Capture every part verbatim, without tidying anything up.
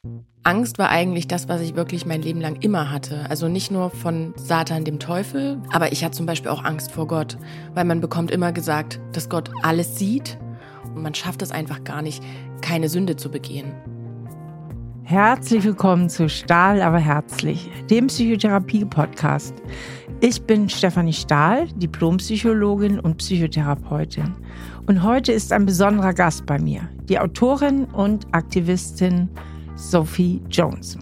Angst war eigentlich das, was ich wirklich mein Leben lang immer hatte. Also nicht nur von Satan, dem Teufel, aber ich hatte zum Beispiel auch Angst vor Gott, weil man bekommt immer gesagt, dass Gott alles sieht und man schafft es einfach gar nicht, keine Sünde zu begehen. Herzlich willkommen zu Stahl, aber herzlich, dem Psychotherapie-Podcast. Ich bin Stefanie Stahl, Diplompsychologin und Psychotherapeutin. Und heute ist ein besonderer Gast bei mir, die Autorin und Aktivistin Sophie Jones.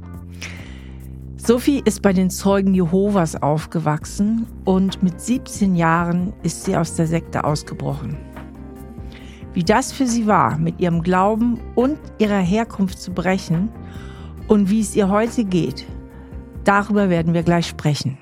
Sophie ist bei den Zeugen Jehovas aufgewachsen und mit siebzehn Jahren ist sie aus der Sekte ausgebrochen. Wie das für sie war, mit ihrem Glauben und ihrer Herkunft zu brechen und wie es ihr heute geht, darüber werden wir gleich sprechen.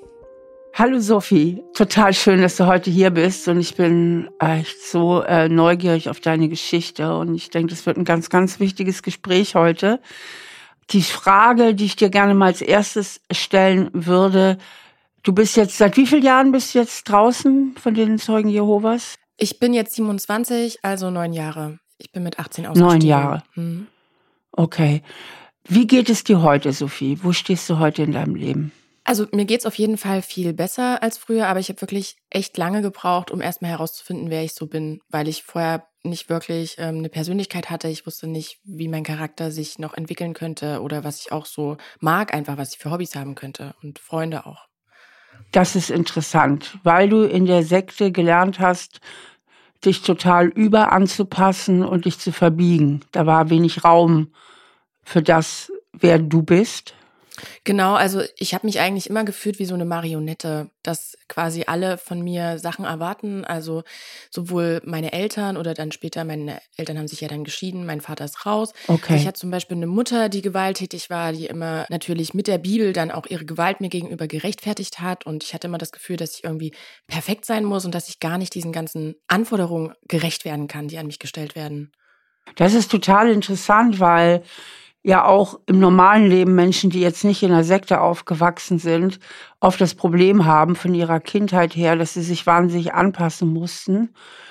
Hallo Sophie, total schön, dass du heute hier bist und ich bin echt so äh, neugierig auf deine Geschichte und ich denke, das wird ein ganz, ganz wichtiges Gespräch heute. Die Frage, die ich dir gerne mal als erstes stellen würde, du bist jetzt, seit wie vielen Jahren bist du jetzt draußen von den Zeugen Jehovas? Ich bin jetzt siebenundzwanzig, also neun Jahre. Ich bin mit achtzehn ausgestiegen. Neun Jahre. Hm. Okay. Wie geht es dir heute, Sophie? Wo stehst du heute in deinem Leben? Also mir geht's auf jeden Fall viel besser als früher, aber ich habe wirklich echt lange gebraucht, um erstmal herauszufinden, wer ich so bin, weil ich vorher nicht wirklich ähm, eine Persönlichkeit hatte. Ich wusste nicht, wie mein Charakter sich noch entwickeln könnte oder was ich auch so mag, einfach was ich für Hobbys haben könnte und Freunde auch. Das ist interessant, weil du in der Sekte gelernt hast, dich total über anzupassen und dich zu verbiegen. Da war wenig Raum für das, wer du bist. Genau, also ich habe mich eigentlich immer gefühlt wie so eine Marionette, dass quasi alle von mir Sachen erwarten, also sowohl meine Eltern oder dann später, meine Eltern haben sich ja dann geschieden, mein Vater ist raus. Okay. Also ich hatte zum Beispiel eine Mutter, die gewalttätig war, die immer natürlich mit der Bibel dann auch ihre Gewalt mir gegenüber gerechtfertigt hat und ich hatte immer das Gefühl, dass ich irgendwie perfekt sein muss und dass ich gar nicht diesen ganzen Anforderungen gerecht werden kann, die an mich gestellt werden. Das ist total interessant, weil ja auch im normalen Leben Menschen, die jetzt nicht in einer Sekte aufgewachsen sind, oft das Problem haben von ihrer Kindheit her, dass sie sich wahnsinnig anpassen mussten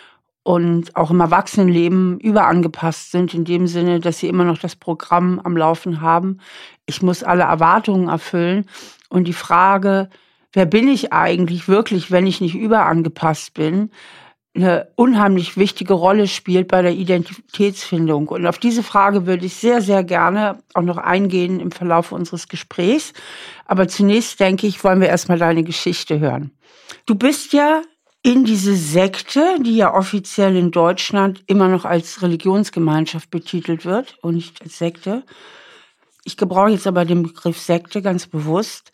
und auch im Erwachsenenleben überangepasst sind, in dem Sinne, dass sie immer noch das Programm am Laufen haben. Ich muss alle Erwartungen erfüllen. Und die Frage, wer bin ich eigentlich wirklich, wenn ich nicht überangepasst bin, eine unheimlich wichtige Rolle spielt bei der Identitätsfindung. Und auf diese Frage würde ich sehr, sehr gerne auch noch eingehen im Verlauf unseres Gesprächs. Aber zunächst, denke ich, wollen wir erstmal deine Geschichte hören. Du bist ja in diese Sekte, die ja offiziell in Deutschland immer noch als Religionsgemeinschaft betitelt wird und nicht als Sekte. Ich gebrauche jetzt aber den Begriff Sekte ganz bewusst,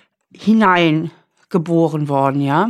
hineingeboren worden, ja.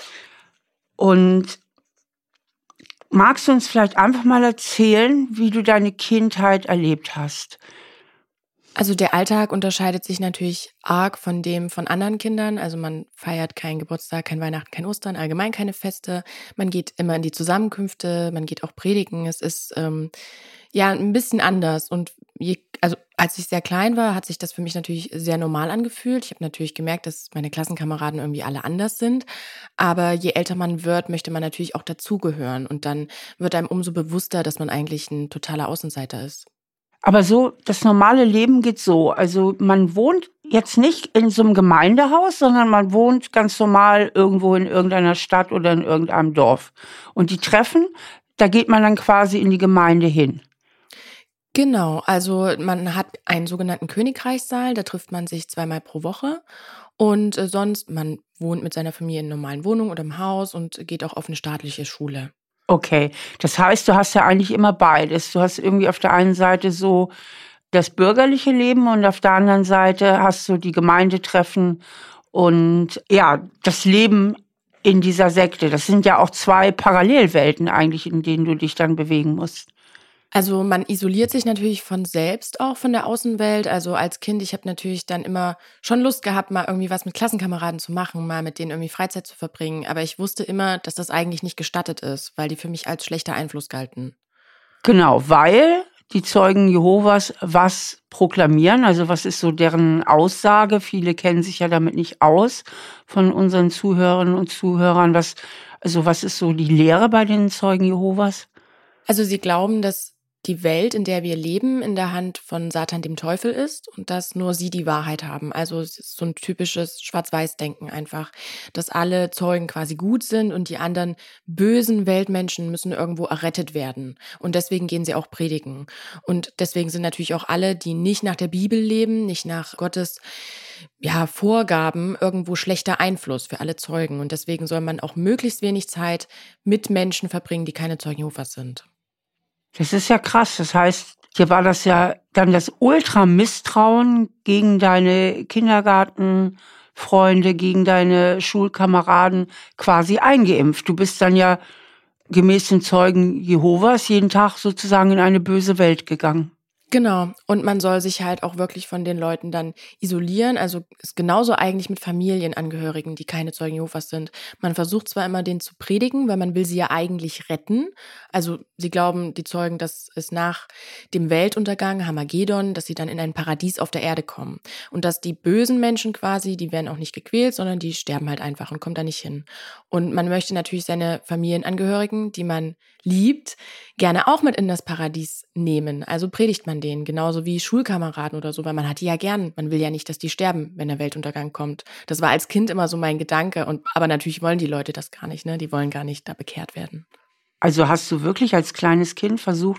Und magst du uns vielleicht einfach mal erzählen, wie du deine Kindheit erlebt hast? Also der Alltag unterscheidet sich natürlich arg von dem von anderen Kindern. Also man feiert keinen Geburtstag, kein Weihnachten, kein Ostern, allgemein keine Feste. Man geht immer in die Zusammenkünfte, man geht auch predigen. Es ist ähm, ja ein bisschen anders. Und je, also als ich sehr klein war, hat sich das für mich natürlich sehr normal angefühlt. Ich habe natürlich gemerkt, dass meine Klassenkameraden irgendwie alle anders sind. Aber je älter man wird, möchte man natürlich auch dazugehören. Und dann wird einem umso bewusster, dass man eigentlich ein totaler Außenseiter ist. Aber so, das normale Leben geht so. Also man wohnt jetzt nicht in so einem Gemeindehaus, sondern man wohnt ganz normal irgendwo in irgendeiner Stadt oder in irgendeinem Dorf. Und die Treffen, da geht man dann quasi in die Gemeinde hin. Genau, also man hat einen sogenannten Königreichssaal, da trifft man sich zweimal pro Woche. Und äh, sonst, man wohnt mit seiner Familie in normalen Wohnungen oder im Haus und geht auch auf eine staatliche Schule. Okay, das heißt, du hast ja eigentlich immer beides. Du hast irgendwie auf der einen Seite so das bürgerliche Leben und auf der anderen Seite hast du die Gemeindetreffen und ja, das Leben in dieser Sekte. Das sind ja auch zwei Parallelwelten eigentlich, in denen du dich dann bewegen musst. Also man isoliert sich natürlich von selbst auch von der Außenwelt. Also als Kind, ich habe natürlich dann immer schon Lust gehabt, mal irgendwie was mit Klassenkameraden zu machen, mal mit denen irgendwie Freizeit zu verbringen. Aber ich wusste immer, dass das eigentlich nicht gestattet ist, weil die für mich als schlechter Einfluss galten. Genau, weil die Zeugen Jehovas was proklamieren, also was ist so deren Aussage? Viele kennen sich ja damit nicht aus von unseren Zuhörerinnen und Zuhörern. Was, also was ist so die Lehre bei den Zeugen Jehovas? Also sie glauben, dass die Welt, in der wir leben, in der Hand von Satan, dem Teufel ist und dass nur sie die Wahrheit haben. Also es ist so ein typisches Schwarz-Weiß-Denken einfach, dass alle Zeugen quasi gut sind und die anderen bösen Weltmenschen müssen irgendwo errettet werden. Und deswegen gehen sie auch predigen. Und deswegen sind natürlich auch alle, die nicht nach der Bibel leben, nicht nach Gottes ja, Vorgaben, irgendwo schlechter Einfluss für alle Zeugen. Und deswegen soll man auch möglichst wenig Zeit mit Menschen verbringen, die keine Zeugen Jehovas sind. Das ist ja krass. Das heißt, hier war das ja dann das Ultra-Misstrauen gegen deine Kindergartenfreunde, gegen deine Schulkameraden quasi eingeimpft. Du bist dann ja gemäß den Zeugen Jehovas jeden Tag sozusagen in eine böse Welt gegangen. Genau. Und man soll sich halt auch wirklich von den Leuten dann isolieren. Also ist genauso eigentlich mit Familienangehörigen, die keine Zeugen Jehovas sind. Man versucht zwar immer, denen zu predigen, weil man will sie ja eigentlich retten. Also sie glauben, die Zeugen, dass es nach dem Weltuntergang, Hamagedon, dass sie dann in ein Paradies auf der Erde kommen. Und dass die bösen Menschen quasi, die werden auch nicht gequält, sondern die sterben halt einfach und kommen da nicht hin. Und man möchte natürlich seine Familienangehörigen, die man liebt, gerne auch mit in das Paradies nehmen. Also predigt man denen, genauso wie Schulkameraden oder so, weil man hat die ja gern. Man will ja nicht, dass die sterben, wenn der Weltuntergang kommt. Das war als Kind immer so mein Gedanke. Und aber natürlich wollen die Leute das gar nicht, ne? Die wollen gar nicht da bekehrt werden. Also hast du wirklich als kleines Kind versucht,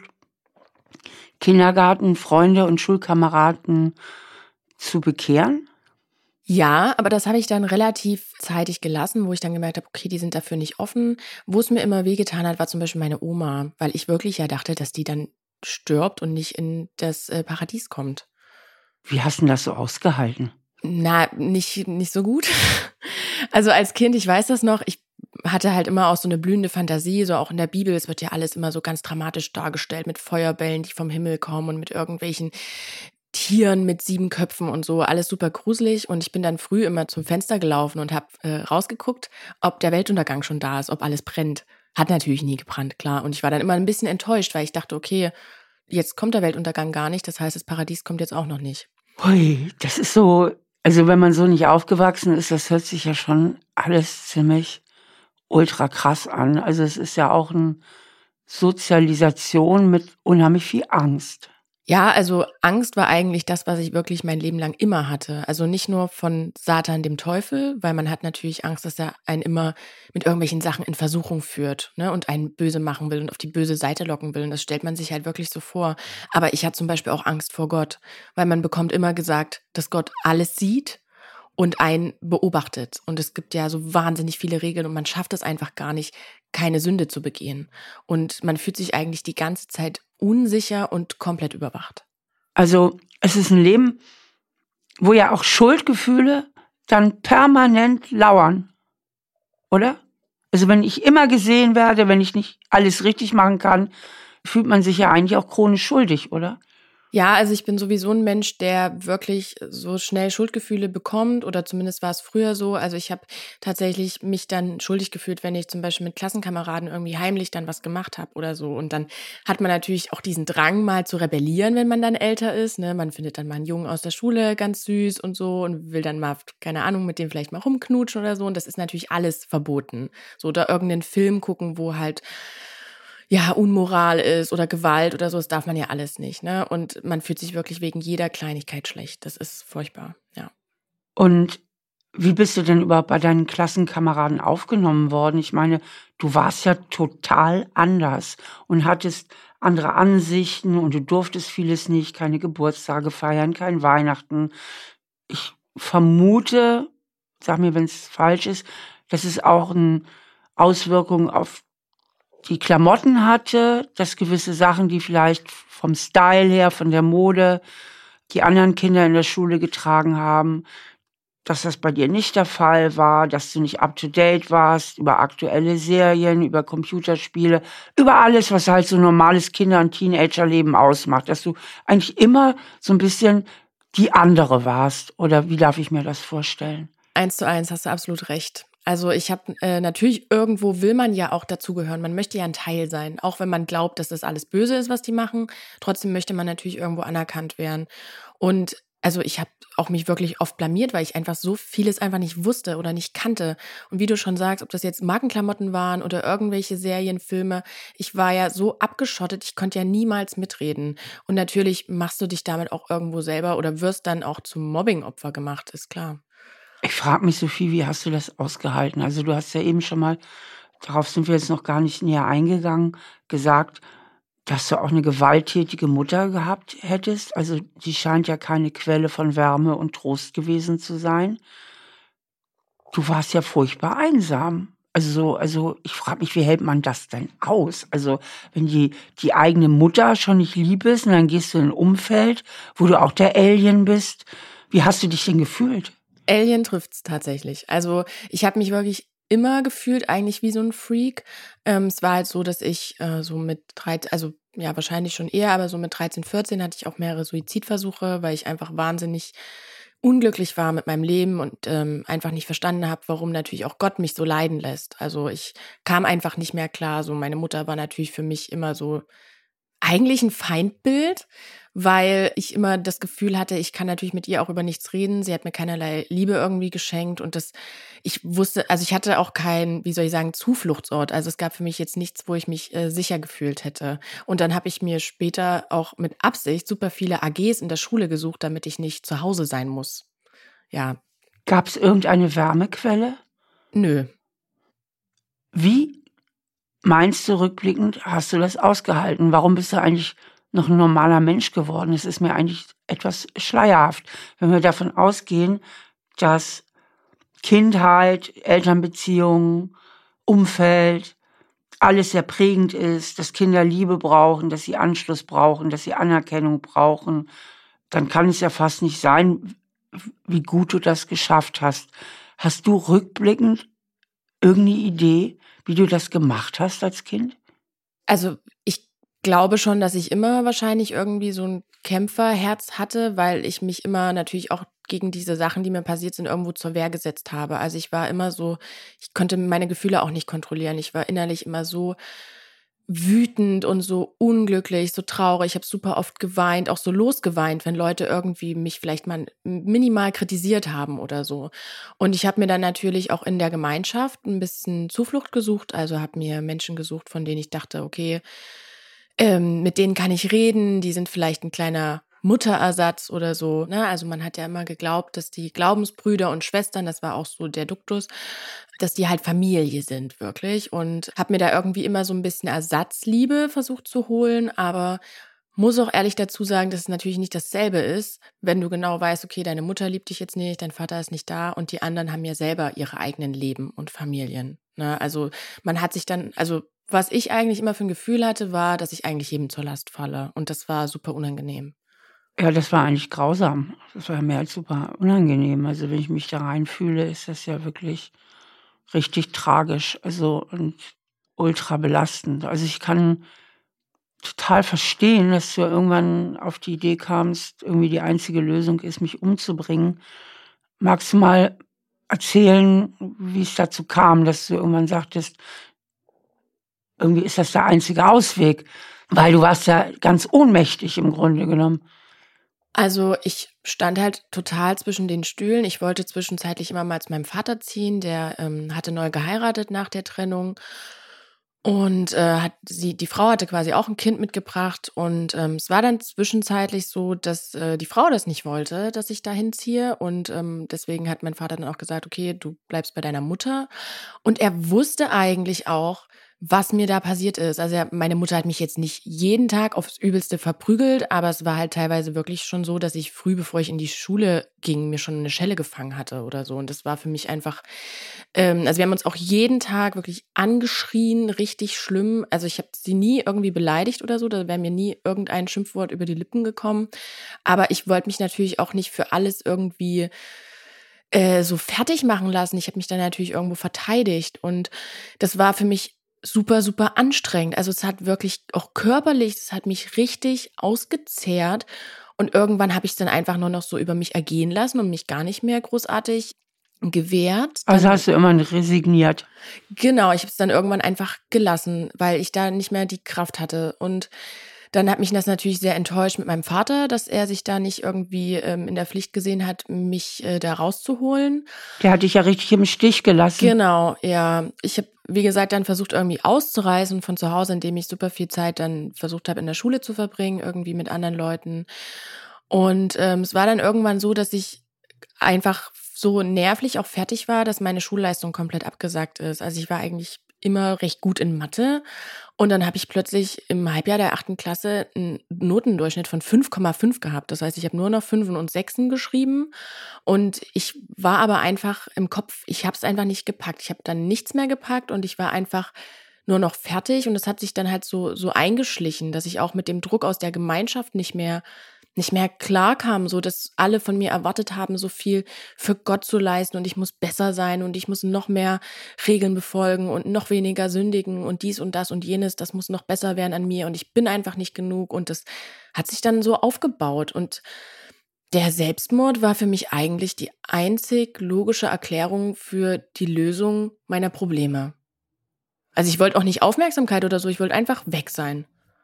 Kindergarten, Freunde und Schulkameraden zu bekehren? Ja, aber das habe ich dann relativ zeitig gelassen, wo ich dann gemerkt habe, okay, die sind dafür nicht offen. Wo es mir immer wehgetan hat, war zum Beispiel meine Oma, weil ich wirklich ja dachte, dass die dann stirbt und nicht in das äh, Paradies kommt. Wie hast du denn das so ausgehalten? Na, nicht, nicht so gut. Also als Kind, ich weiß das noch, ich hatte halt immer auch so eine blühende Fantasie, so auch in der Bibel, es wird ja alles immer so ganz dramatisch dargestellt mit Feuerbällen, die vom Himmel kommen und mit irgendwelchen Tieren mit sieben Köpfen und so, alles super gruselig. Und ich bin dann früh immer zum Fenster gelaufen und habe äh, rausgeguckt, ob der Weltuntergang schon da ist, ob alles brennt. Hat natürlich nie gebrannt, klar. Und ich war dann immer ein bisschen enttäuscht, weil ich dachte, okay, jetzt kommt der Weltuntergang gar nicht, das heißt, das Paradies kommt jetzt auch noch nicht. Hui, das ist so, also wenn man so nicht aufgewachsen ist, das hört sich ja schon alles ziemlich ultra krass an. Also es ist ja auch eine Sozialisation mit unheimlich viel Angst. Ja, also Angst war eigentlich das, was ich wirklich mein Leben lang immer hatte. Also nicht nur von Satan, dem Teufel, weil man hat natürlich Angst, dass er einen immer mit irgendwelchen Sachen in Versuchung führt, ne, und einen böse machen will und auf die böse Seite locken will. Und das stellt man sich halt wirklich so vor. Aber ich hatte zum Beispiel auch Angst vor Gott, weil man bekommt immer gesagt, dass Gott alles sieht und einen beobachtet. Und es gibt ja so wahnsinnig viele Regeln und man schafft es einfach gar nicht, keine Sünde zu begehen. Und man fühlt sich eigentlich die ganze Zeit unsicher und komplett überwacht. Also es ist ein Leben, wo ja auch Schuldgefühle dann permanent lauern, oder? Also wenn ich immer gesehen werde, wenn ich nicht alles richtig machen kann, fühlt man sich ja eigentlich auch chronisch schuldig, oder? Ja, also ich bin sowieso ein Mensch, der wirklich so schnell Schuldgefühle bekommt oder zumindest war es früher so. Also ich habe tatsächlich mich dann schuldig gefühlt, wenn ich zum Beispiel mit Klassenkameraden irgendwie heimlich dann was gemacht habe oder so. Und dann hat man natürlich auch diesen Drang, mal zu rebellieren, wenn man dann älter ist. Ne? Man findet dann mal einen Jungen aus der Schule ganz süß und so und will dann mal, keine Ahnung, mit dem vielleicht mal rumknutschen oder so. Und das ist natürlich alles verboten. So, oder irgendeinen Film gucken, wo halt ja, Unmoral ist oder Gewalt oder so, das darf man ja alles nicht, ne? Und man fühlt sich wirklich wegen jeder Kleinigkeit schlecht. Das ist furchtbar, ja. Und wie bist du denn überhaupt bei deinen Klassenkameraden aufgenommen worden? Ich meine, du warst ja total anders und hattest andere Ansichten und du durftest vieles nicht, keine Geburtstage feiern, kein Weihnachten. Ich vermute, sag mir, wenn es falsch ist, dass es auch eine Auswirkung auf die Klamotten hatte, dass gewisse Sachen, die vielleicht vom Style her, von der Mode, die anderen Kinder in der Schule getragen haben, dass das bei dir nicht der Fall war, dass du nicht up-to-date warst über aktuelle Serien, über Computerspiele, über alles, was halt so normales Kinder- und Teenagerleben ausmacht, dass du eigentlich immer so ein bisschen die andere warst. Oder wie darf ich mir das vorstellen? Eins zu eins, hast du absolut recht. Also ich habe äh, natürlich, irgendwo will man ja auch dazugehören. Man möchte ja ein Teil sein. Auch wenn man glaubt, dass das alles böse ist, was die machen. Trotzdem möchte man natürlich irgendwo anerkannt werden. Und Also ich habe auch mich wirklich oft blamiert, weil ich einfach so vieles einfach nicht wusste oder nicht kannte. Und wie du schon sagst, ob das jetzt Markenklamotten waren oder irgendwelche Serienfilme, ich war ja so abgeschottet, ich konnte ja niemals mitreden. Und natürlich machst du dich damit auch irgendwo selber oder wirst dann auch zum Mobbing-Opfer gemacht, ist klar. Ich frage mich, Sophie, wie hast du das ausgehalten? Also du hast ja eben schon mal, darauf sind wir jetzt noch gar nicht näher eingegangen, gesagt, dass du auch eine gewalttätige Mutter gehabt hättest. Also die scheint ja keine Quelle von Wärme und Trost gewesen zu sein. Du warst ja furchtbar einsam. Also so also ich frage mich, wie hält man das denn aus? Also, wenn die die eigene Mutter schon nicht lieb ist und dann gehst du in 'n Umfeld, wo du auch der Alien bist. Wie hast du dich denn gefühlt? Alien trifft's tatsächlich. Also, ich habe mich wirklich immer gefühlt eigentlich wie so 'n Freak. Ähm, es war halt so, dass ich, äh, so mit dreit also, ja, wahrscheinlich schon eher, aber so mit dreizehn, vierzehn hatte ich auch mehrere Suizidversuche, weil ich einfach wahnsinnig unglücklich war mit meinem Leben und, ähm, einfach nicht verstanden habe, warum natürlich auch Gott mich so leiden lässt. Also, ich kam einfach nicht mehr klar. So, meine Mutter war natürlich für mich immer so eigentlich 'n Feindbild, weil ich immer das Gefühl hatte, ich kann natürlich mit ihr auch über nichts reden. Sie hat mir keinerlei Liebe irgendwie geschenkt und das ich wusste also, ich hatte auch keinen, wie soll ich sagen, Zufluchtsort. Also, es gab für mich jetzt nichts, wo ich mich, äh, sicher gefühlt hätte. Und dann habe ich mir später auch mit Absicht super viele A Gs in der Schule gesucht, damit ich nicht zu Hause sein muss. Ja, Gab's irgendeine Wärmequelle? nö. Wie meinst du rückblickend, hast du das ausgehalten? Warum bist du eigentlich noch 'n normaler Mensch geworden? Es ist mir eigentlich etwas schleierhaft, wenn wir davon ausgehen, dass Kindheit, Elternbeziehungen, Umfeld, alles sehr prägend ist, dass Kinder Liebe brauchen, dass sie Anschluss brauchen, dass sie Anerkennung brauchen, dann kann es ja fast nicht sein, w wie gut du das geschafft hast. Hast du rückblickend irgend 'ne Idee, wie du das gemacht hast als Kind? Also, ich glaube schon, dass ich immer wahrscheinlich irgendwie so 'n Kämpferherz hatte, weil ich mich immer natürlich auch gegen diese Sachen, die mir passiert sind, irgendwo zur Wehr gesetzt habe. Also, ich war immer so ich konnte meine Gefühle auch nicht kontrollieren. Ich war innerlich immer so wütend und so unglücklich, so traurig. Ich habe super oft geweint, auch so losgeweint, wenn Leute irgendwie mich vielleicht mal m minimal kritisiert haben oder so. Und ich habe mir dann natürlich auch in der Gemeinschaft 'n bisschen Zuflucht gesucht, also habe mir Menschen gesucht, von denen ich dachte: „Okay, ähm, mit denen kann ich reden, die sind vielleicht 'n kleiner Mutterersatz“ oder so, ne? Also, man hat ja immer geglaubt, dass die Glaubensbrüder und Schwestern, das war auch so der Duktus, dass die halt Familie sind wirklich und habe mir da irgendwie immer so 'n bisschen Ersatzliebe versucht zu holen, aber muss auch ehrlich dazu sagen, dass es natürlich nicht dasselbe ist, wenn du genau weißt, okay, deine Mutter liebt dich jetzt nicht, dein Vater ist nicht da und die anderen haben ja selber ihre eigenen Leben und Familien, ne? Also, man hat sich dann also, was ich eigentlich immer für 'n Gefühl hatte, war, dass ich eigentlich jedem zur Last falle und das war super unangenehm. Ja, das war eigentlich grausam. Das war mehr als super unangenehm. Also, wenn ich mich da reinfühle, ist das ja wirklich richtig tragisch, also und ultra belastend. Also, ich kann total verstehen, dass du irgendwann auf die Idee kamst, irgendwie die einzige Lösung ist, mich umzubringen. Magst du mal erzählen, wie es dazu kam, dass du irgendwann sagtest: „Irgendwie ist das der einzige Ausweg“, weil du warst ja ganz ohnmächtig im Grunde genommen. Also, ich stand halt total zwischen den Stühlen. Ich wollte zwischenzeitlich immer mal zu meinem Vater ziehen, der, ähm, hatte neu geheiratet nach der Trennung und, äh, hat sie die Frau hatte quasi auch 'n Kind mitgebracht und, ähm, es war dann zwischenzeitlich so, dass, äh, die Frau das nicht wollte, dass ich da hinziehe und, ähm, deswegen hat mein Vater dann auch gesagt: „Okay, du bleibst bei deiner Mutter.“ Und er wusste eigentlich auch, was mir da passiert ist. Also, er meine Mutter hat mich jetzt nicht jeden Tag aufs Übelste verprügelt, aber es war halt teilweise wirklich schon so, dass ich früh, bevor ich in die Schule ging, mir schon 'ne Schelle gefangen hatte oder so. Und das war für mich einfach ähm, also, wir haben uns auch jeden Tag wirklich angeschrien, richtig schlimm. Also, ich habe sie nie irgendwie beleidigt oder so, da wäre mir nie irgendein Schimpfwort über die Lippen gekommen. Aber ich wollte mich natürlich auch nicht für alles irgendwie, äh, so fertig machen lassen. Ich habe mich dann natürlich irgendwo verteidigt und das war für mich super, super anstrengend. Also, es hat wirklich auch körperlich es hat mich richtig ausgezehrt und irgendwann habe ich's dann einfach nur noch so über mich ergehen lassen und mich gar nicht mehr großartig gewehrt. Also, Dann hast du irgendwann resigniert? Genau, ich habe es dann irgendwann einfach gelassen, weil ich da nicht mehr die Kraft hatte und Dann hat mich das natürlich sehr enttäuscht mit meinem Vater, dass er sich da nicht irgendwie ähm, in der Pflicht gesehen hat, mich äh, da rauszuholen. Der hat dich ja richtig im Stich gelassen. Genau, ja. Ich habe, wie gesagt, dann versucht irgendwie auszureisen von zu Hause, indem ich super viel Zeit dann versucht habe, in der Schule zu verbringen, irgendwie mit anderen Leuten. Und ähm, es war dann irgendwann so, dass ich einfach so nervlich auch fertig war, dass meine Schulleistung komplett abgesackt ist. Also ich war eigentlich immer recht gut in Mathe und dann habe ich plötzlich im Halbjahr der achten Klasse einen Notendurchschnitt von fünf Komma fünf gehabt. Das heißt, ich habe nur noch Fünfen und Sechsen geschrieben und ich war aber einfach im Kopf, ich habe es einfach nicht gepackt. Ich habe dann nichts mehr gepackt und ich war einfach nur noch fertig und es hat sich dann halt so so eingeschlichen, dass ich auch mit dem Druck aus der Gemeinschaft nicht mehr nicht mehr klar kam, so dass alle von mir erwartet haben, so viel für Gott zu leisten und ich muss besser sein und ich muss noch mehr Regeln befolgen und noch weniger sündigen und dies und das und jenes, das muss noch besser werden an mir und ich bin einfach nicht genug und das hat sich dann so aufgebaut und der Selbstmord war für mich eigentlich die einzig logische Erklärung für die Lösung meiner Probleme. Also ich wollte auch nicht Aufmerksamkeit oder so, ich wollte einfach weg sein.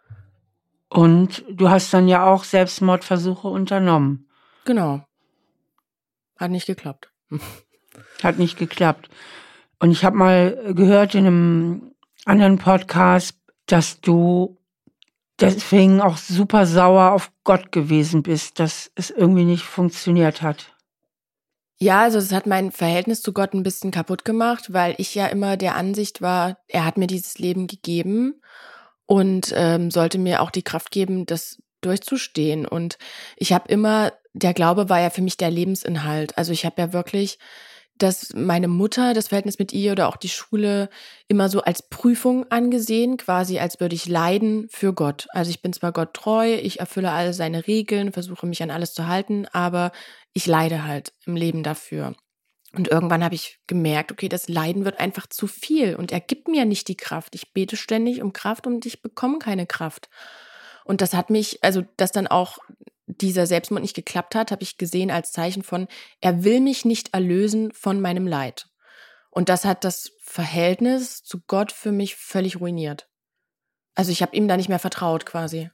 Und du hast dann ja auch Selbstmordversuche unternommen. Genau. Hat nicht geklappt. Hat nicht geklappt. Und ich habe mal gehört in einem anderen Podcast, dass du deswegen auch super sauer auf Gott gewesen bist, dass es irgendwie nicht funktioniert hat. Ja, also es hat mein Verhältnis zu Gott ein bisschen kaputt gemacht, weil ich ja immer der Ansicht war, er hat mir dieses Leben gegeben und ähm, sollte mir auch die Kraft geben, das durchzustehen. Und ich habe immer, der Glaube war ja für mich der Lebensinhalt. Also ich habe ja wirklich, dass meine Mutter, das Verhältnis mit ihr oder auch die Schule immer so als Prüfung angesehen, quasi als würde ich leiden für Gott. Also ich bin zwar Gott treu, ich erfülle alle seine Regeln, versuche mich an alles zu halten, aber ich leide halt im Leben dafür. Und irgendwann habe ich gemerkt, okay, das Leiden wird einfach zu viel und er gibt mir nicht die Kraft. Ich bete ständig um Kraft und ich bekomme keine Kraft. Und das hat mich, also dass dann auch dieser Selbstmord nicht geklappt hat, habe ich gesehen als Zeichen von, er will mich nicht erlösen von meinem Leid. Und das hat das Verhältnis zu Gott für mich völlig ruiniert. Also ich habe ihm da nicht mehr vertraut quasi.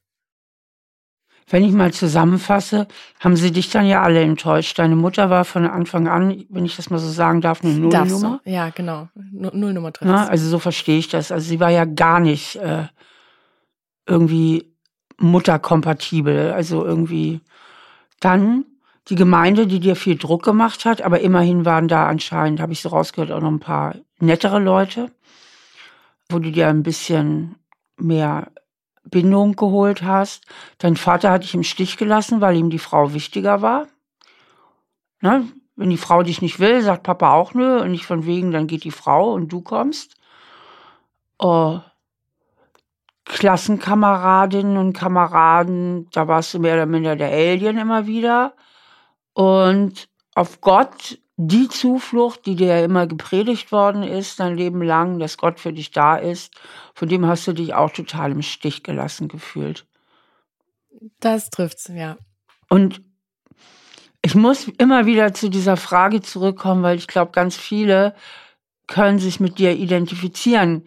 Wenn ich mal zusammenfasse, haben sie dich dann ja alle enttäuscht. Deine Mutter war von Anfang an, wenn ich das mal so sagen darf, eine Nullnummer. So. Ja, genau. Nullnummer trifft ja, also so verstehe ich das. Also sie war ja gar nicht äh, irgendwie mutterkompatibel. Also irgendwie dann die Gemeinde, die dir viel Druck gemacht hat, aber immerhin waren da anscheinend, habe ich so rausgehört, auch noch ein paar nettere Leute, wo du dir ein bisschen mehr Bindung geholt hast. Dein Vater hat dich im Stich gelassen, weil ihm die Frau wichtiger war. Ne? Wenn die Frau dich nicht will, sagt Papa auch nö und nicht von wegen, dann geht die Frau und du kommst. Oh, Klassenkameradinnen und Kameraden, da warst du mehr oder minder der Alien immer wieder. Und auf Gott, die Zuflucht, die dir ja immer gepredigt worden ist, dein Leben lang, dass Gott für dich da ist, von dem hast du dich auch total im Stich gelassen gefühlt. Das trifft's, ja. Und ich muss immer wieder zu dieser Frage zurückkommen, weil ich glaube, ganz viele können sich mit dir identifizieren.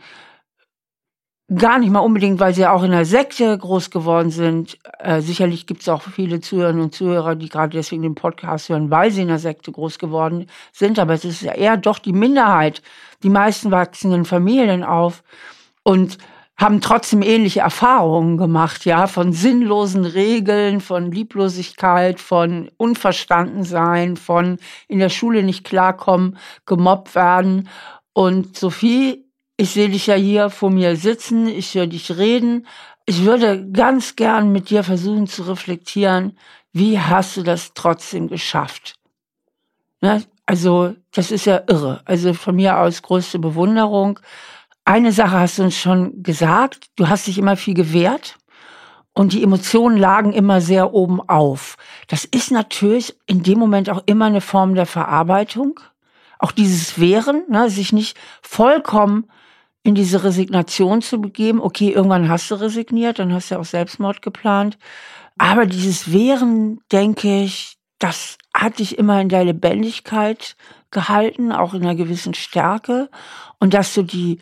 Gar nicht mal unbedingt, weil sie auch in der Sekte groß geworden sind. Äh, sicherlich gibt es auch viele Zuhörerinnen und Zuhörer, die gerade deswegen den Podcast hören, weil sie in der Sekte groß geworden sind. Aber es ist ja eher doch die Minderheit. Die meisten wachsen in Familien auf und haben trotzdem ähnliche Erfahrungen gemacht, ja, von sinnlosen Regeln, von Lieblosigkeit, von Unverstandensein, von in der Schule nicht klarkommen, gemobbt werden. Und Sophie, ich sehe dich ja hier vor mir sitzen, ich höre dich reden. Ich würde ganz gern mit dir versuchen zu reflektieren, wie hast du das trotzdem geschafft? Ne? Also, das ist ja irre. Also von mir aus größte Bewunderung. Eine Sache hast du uns schon gesagt, du hast dich immer viel gewehrt und die Emotionen lagen immer sehr oben auf. Das ist natürlich in dem Moment auch immer eine Form der Verarbeitung. Auch dieses Wehren, ne, sich nicht vollkommen in diese Resignation zu begeben. Okay, irgendwann hast du resigniert, dann hast du ja auch Selbstmord geplant. Aber dieses Wehren, denke ich, das hat dich immer in der Lebendigkeit gehalten, auch in einer gewissen Stärke. Und dass du die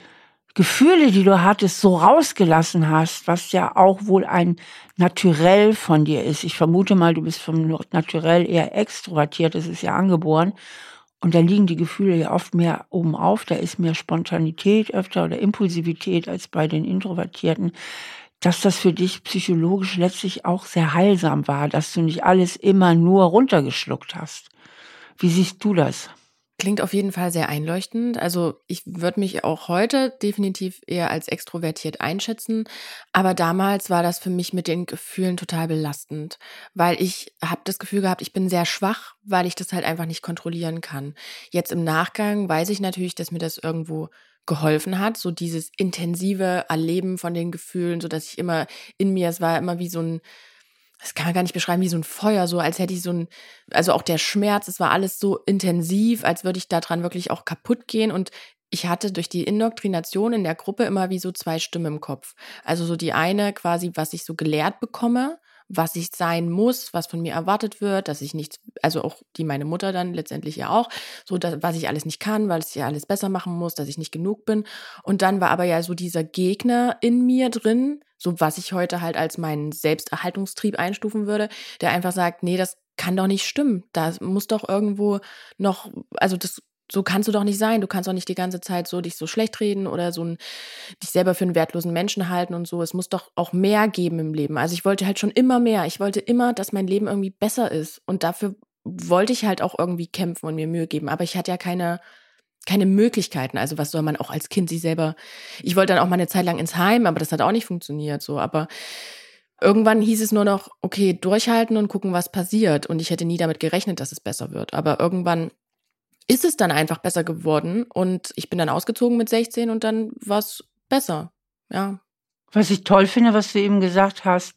Gefühle, die du hattest, so rausgelassen hast, was ja auch wohl ein Naturell von dir ist. Ich vermute mal, du bist vom Naturell eher extrovertiert, das ist ja angeboren. Und da liegen die Gefühle ja oft mehr oben auf, da ist mehr Spontanität öfter oder Impulsivität als bei den Introvertierten. Dass das für dich psychologisch letztlich auch sehr heilsam war, dass du nicht alles immer nur runtergeschluckt hast. Wie siehst du das? Klingt auf jeden Fall sehr einleuchtend. Also ich würde mich auch heute definitiv eher als extrovertiert einschätzen. Aber damals war das für mich mit den Gefühlen total belastend, weil ich habe das Gefühl gehabt, ich bin sehr schwach, weil ich das halt einfach nicht kontrollieren kann. Jetzt im Nachgang weiß ich natürlich, dass mir das irgendwo geholfen hat, so dieses intensive Erleben von den Gefühlen, so dass ich immer in mir, es war immer wie so ein, das kann man gar nicht beschreiben, wie so ein Feuer, so als hätte ich so ein, also auch der Schmerz, es war alles so intensiv, als würde ich daran wirklich auch kaputt gehen. Und ich hatte durch die Indoktrination in der Gruppe immer wie so zwei Stimmen im Kopf. Also so die eine quasi, was ich so gelehrt bekomme, was ich sein muss, was von mir erwartet wird, dass ich nichts, also auch die meine Mutter dann letztendlich ja auch, so dass, was ich alles nicht kann, weil ich ja alles besser machen muss, dass ich nicht genug bin. Und dann war aber ja so dieser Gegner in mir drin, so was ich heute halt als meinen Selbsterhaltungstrieb einstufen würde, der einfach sagt, nee, das kann doch nicht stimmen. Da muss doch irgendwo noch, also das, so kannst du doch nicht sein. Du kannst doch nicht die ganze Zeit so dich so schlecht reden oder so ein, dich selber für einen wertlosen Menschen halten und so. Es muss doch auch mehr geben im Leben. Also ich wollte halt schon immer mehr. Ich wollte immer, dass mein Leben irgendwie besser ist. Und dafür wollte ich halt auch irgendwie kämpfen und mir Mühe geben. Aber ich hatte ja keine, keine Möglichkeiten. Also was soll man auch als Kind sich selber, ich wollte dann auch mal eine Zeit lang ins Heim, aber das hat auch nicht funktioniert so. Aber irgendwann hieß es nur noch, okay, durchhalten und gucken, was passiert. Und ich hätte nie damit gerechnet, dass es besser wird. Aber irgendwann ist es dann einfach besser geworden und ich bin dann ausgezogen mit sechzehn und dann war es besser, ja. Was ich toll finde, was du eben gesagt hast,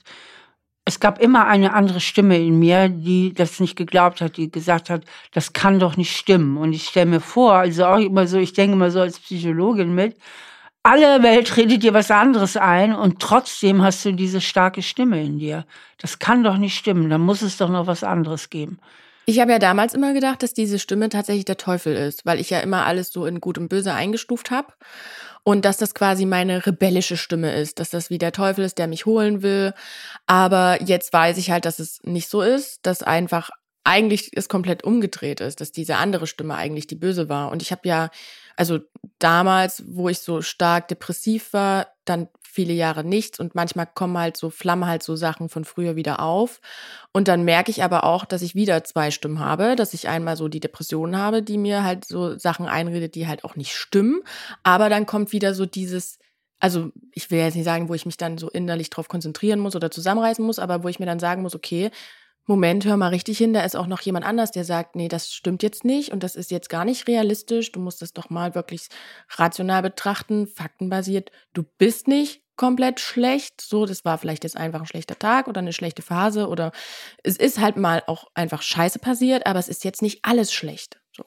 es gab immer eine andere Stimme in mir, die das nicht geglaubt hat, die gesagt hat, das kann doch nicht stimmen. Und ich stelle mir vor, also auch immer so, ich denke immer so als Psychologin mit, alle Welt redet dir was anderes ein und trotzdem hast du diese starke Stimme in dir. Das kann doch nicht stimmen, da muss es doch noch was anderes geben. Ich habe ja damals immer gedacht, dass diese Stimme tatsächlich der Teufel ist, weil ich ja immer alles so in Gut und Böse eingestuft habe und dass das quasi meine rebellische Stimme ist, dass das wie der Teufel ist, der mich holen will. Aber jetzt weiß ich halt, dass es nicht so ist, dass einfach eigentlich es komplett umgedreht ist, dass diese andere Stimme eigentlich die böse war. Und ich habe ja, also damals, wo ich so stark depressiv war, dann viele Jahre nichts und manchmal kommen halt so, flammen halt so Sachen von früher wieder auf. Und dann merke ich aber auch, dass ich wieder zwei Stimmen habe, dass ich einmal so die Depression habe, die mir halt so Sachen einredet, die halt auch nicht stimmen. Aber dann kommt wieder so dieses, also ich will jetzt nicht sagen, wo ich mich dann so innerlich drauf konzentrieren muss oder zusammenreißen muss, aber wo ich mir dann sagen muss, okay, Moment, hör mal richtig hin, da ist auch noch jemand anders, der sagt, nee, das stimmt jetzt nicht und das ist jetzt gar nicht realistisch, du musst das doch mal wirklich rational betrachten, faktenbasiert, du bist nicht komplett schlecht, so, das war vielleicht jetzt einfach ein schlechter Tag oder eine schlechte Phase oder es ist halt mal auch einfach Scheiße passiert, aber es ist jetzt nicht alles schlecht, so.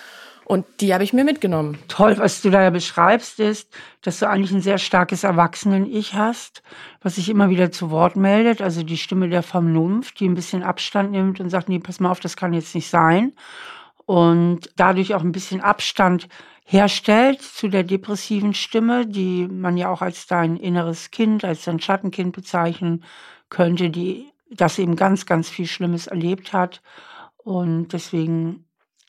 Und die habe ich mir mitgenommen. Toll, was du da ja beschreibst, ist, dass du eigentlich ein sehr starkes Erwachsenen-Ich hast, was sich immer wieder zu Wort meldet, also die Stimme der Vernunft, die ein bisschen Abstand nimmt und sagt, nee, pass mal auf, das kann jetzt nicht sein. Und dadurch auch ein bisschen Abstand herstellt zu der depressiven Stimme, die man ja auch als dein inneres Kind, als dein Schattenkind bezeichnen könnte, die das eben ganz, ganz viel Schlimmes erlebt hat. Und deswegen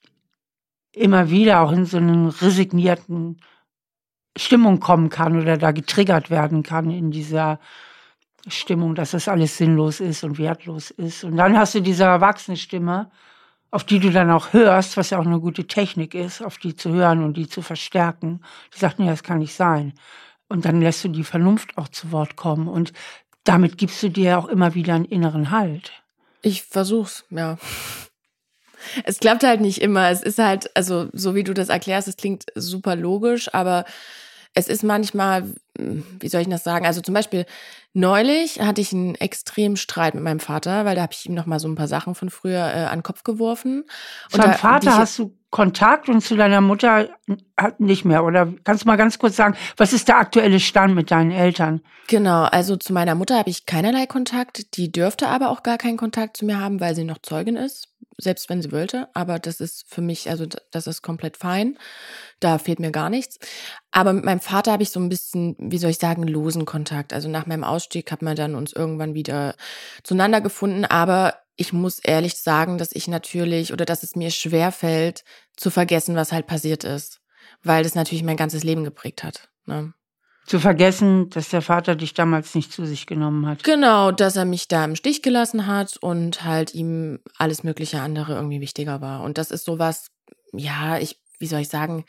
immer wieder auch in so einen resignierten Stimmung kommen kann oder da getriggert werden kann in dieser Stimmung, dass das alles sinnlos ist und wertlos ist. Und dann hast du diese Erwachsenenstimme, auf die du dann auch hörst, was ja auch eine gute Technik ist, auf die zu hören und die zu verstärken. Die sagt, nee, das kann nicht sein. Und dann lässt du die Vernunft auch zu Wort kommen. Und damit gibst du dir auch immer wieder einen inneren Halt. Ich versuch's, ja. Es klappt halt nicht immer. Es ist halt, also so wie du das erklärst, es klingt super logisch, aber es ist manchmal, wie soll ich das sagen? Also zum Beispiel neulich hatte ich einen extremen Streit mit meinem Vater, weil da habe ich ihm noch mal so ein paar Sachen von früher äh, an den Kopf geworfen. Zu deinem Vater hast du Kontakt und zu deiner Mutter nicht mehr? Oder kannst du mal ganz kurz sagen, was ist der aktuelle Stand mit deinen Eltern? Genau, also zu meiner Mutter habe ich keinerlei Kontakt. Die dürfte aber auch gar keinen Kontakt zu mir haben, weil sie noch Zeugin ist. selbst wenn sie wollte. Aber das ist für mich, also das ist komplett fein. Da fehlt mir gar nichts. Aber mit meinem Vater habe ich so ein bisschen, wie soll ich sagen, losen Kontakt. Also nach meinem Ausstieg haben wir dann uns irgendwann wieder zueinander gefunden. Aber ich muss ehrlich sagen, dass ich natürlich oder dass es mir schwerfällt, zu vergessen, was halt passiert ist. Weil das natürlich mein ganzes Leben geprägt hat. Ne? Zu vergessen, dass der Vater dich damals nicht zu sich genommen hat. Genau, dass er mich da im Stich gelassen hat und halt ihm alles mögliche andere irgendwie wichtiger war. Und das ist sowas, ja, ich, wie soll ich sagen,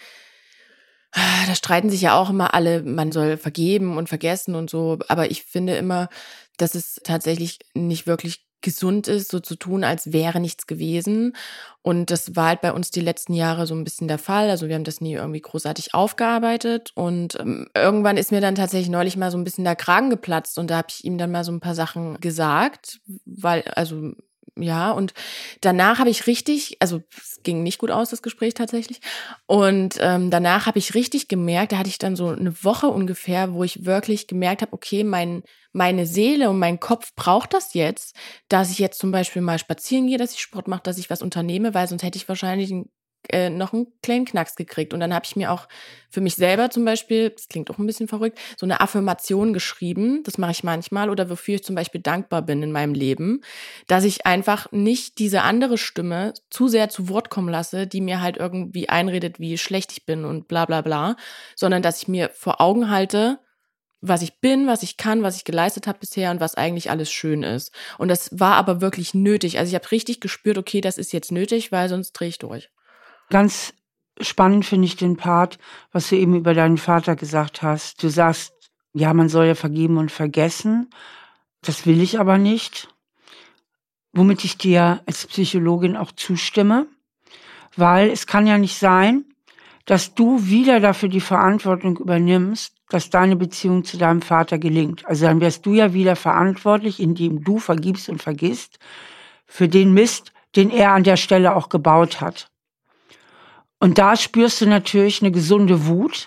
da streiten sich ja auch immer alle, man soll vergeben und vergessen und so. Aber ich finde immer, dass es tatsächlich nicht wirklich gesund ist, so zu tun, als wäre nichts gewesen. Und das war halt bei uns die letzten Jahre so ein bisschen der Fall. Also wir haben das nie irgendwie großartig aufgearbeitet. Und ähm, irgendwann ist mir dann tatsächlich neulich mal so ein bisschen der Kragen geplatzt. Und da habe ich ihm dann mal so ein paar Sachen gesagt, weil, also ja, und danach habe ich richtig, also es ging nicht gut aus, das Gespräch tatsächlich. Und ähm, danach habe ich richtig gemerkt, da hatte ich dann so eine Woche ungefähr, wo ich wirklich gemerkt habe, okay, mein, meine Seele und mein Kopf braucht das jetzt, dass ich jetzt zum Beispiel mal spazieren gehe, dass ich Sport mache, dass ich was unternehme, weil sonst hätte ich wahrscheinlich ein Äh, noch einen kleinen Knacks gekriegt. Und dann habe ich mir auch für mich selber zum Beispiel, das klingt auch ein bisschen verrückt, so eine Affirmation geschrieben, das mache ich manchmal, oder wofür ich zum Beispiel dankbar bin in meinem Leben, dass ich einfach nicht diese andere Stimme zu sehr zu Wort kommen lasse, die mir halt irgendwie einredet, wie schlecht ich bin und bla bla bla, sondern dass ich mir vor Augen halte, was ich bin, was ich kann, was ich geleistet habe bisher und was eigentlich alles schön ist. Und das war aber wirklich nötig. Also ich habe richtig gespürt, okay, das ist jetzt nötig, weil sonst drehe ich durch. Ganz spannend finde ich den Part, was du eben über deinen Vater gesagt hast. Du sagst, ja, man soll ja vergeben und vergessen. Das will ich aber nicht. Womit ich dir als Psychologin auch zustimme. Weil es kann ja nicht sein, dass du wieder dafür die Verantwortung übernimmst, dass deine Beziehung zu deinem Vater gelingt. Also dann wärst du ja wieder verantwortlich, indem du vergibst und vergisst, für den Mist, den er an der Stelle auch gebaut hat. Und da spürst du natürlich eine gesunde Wut.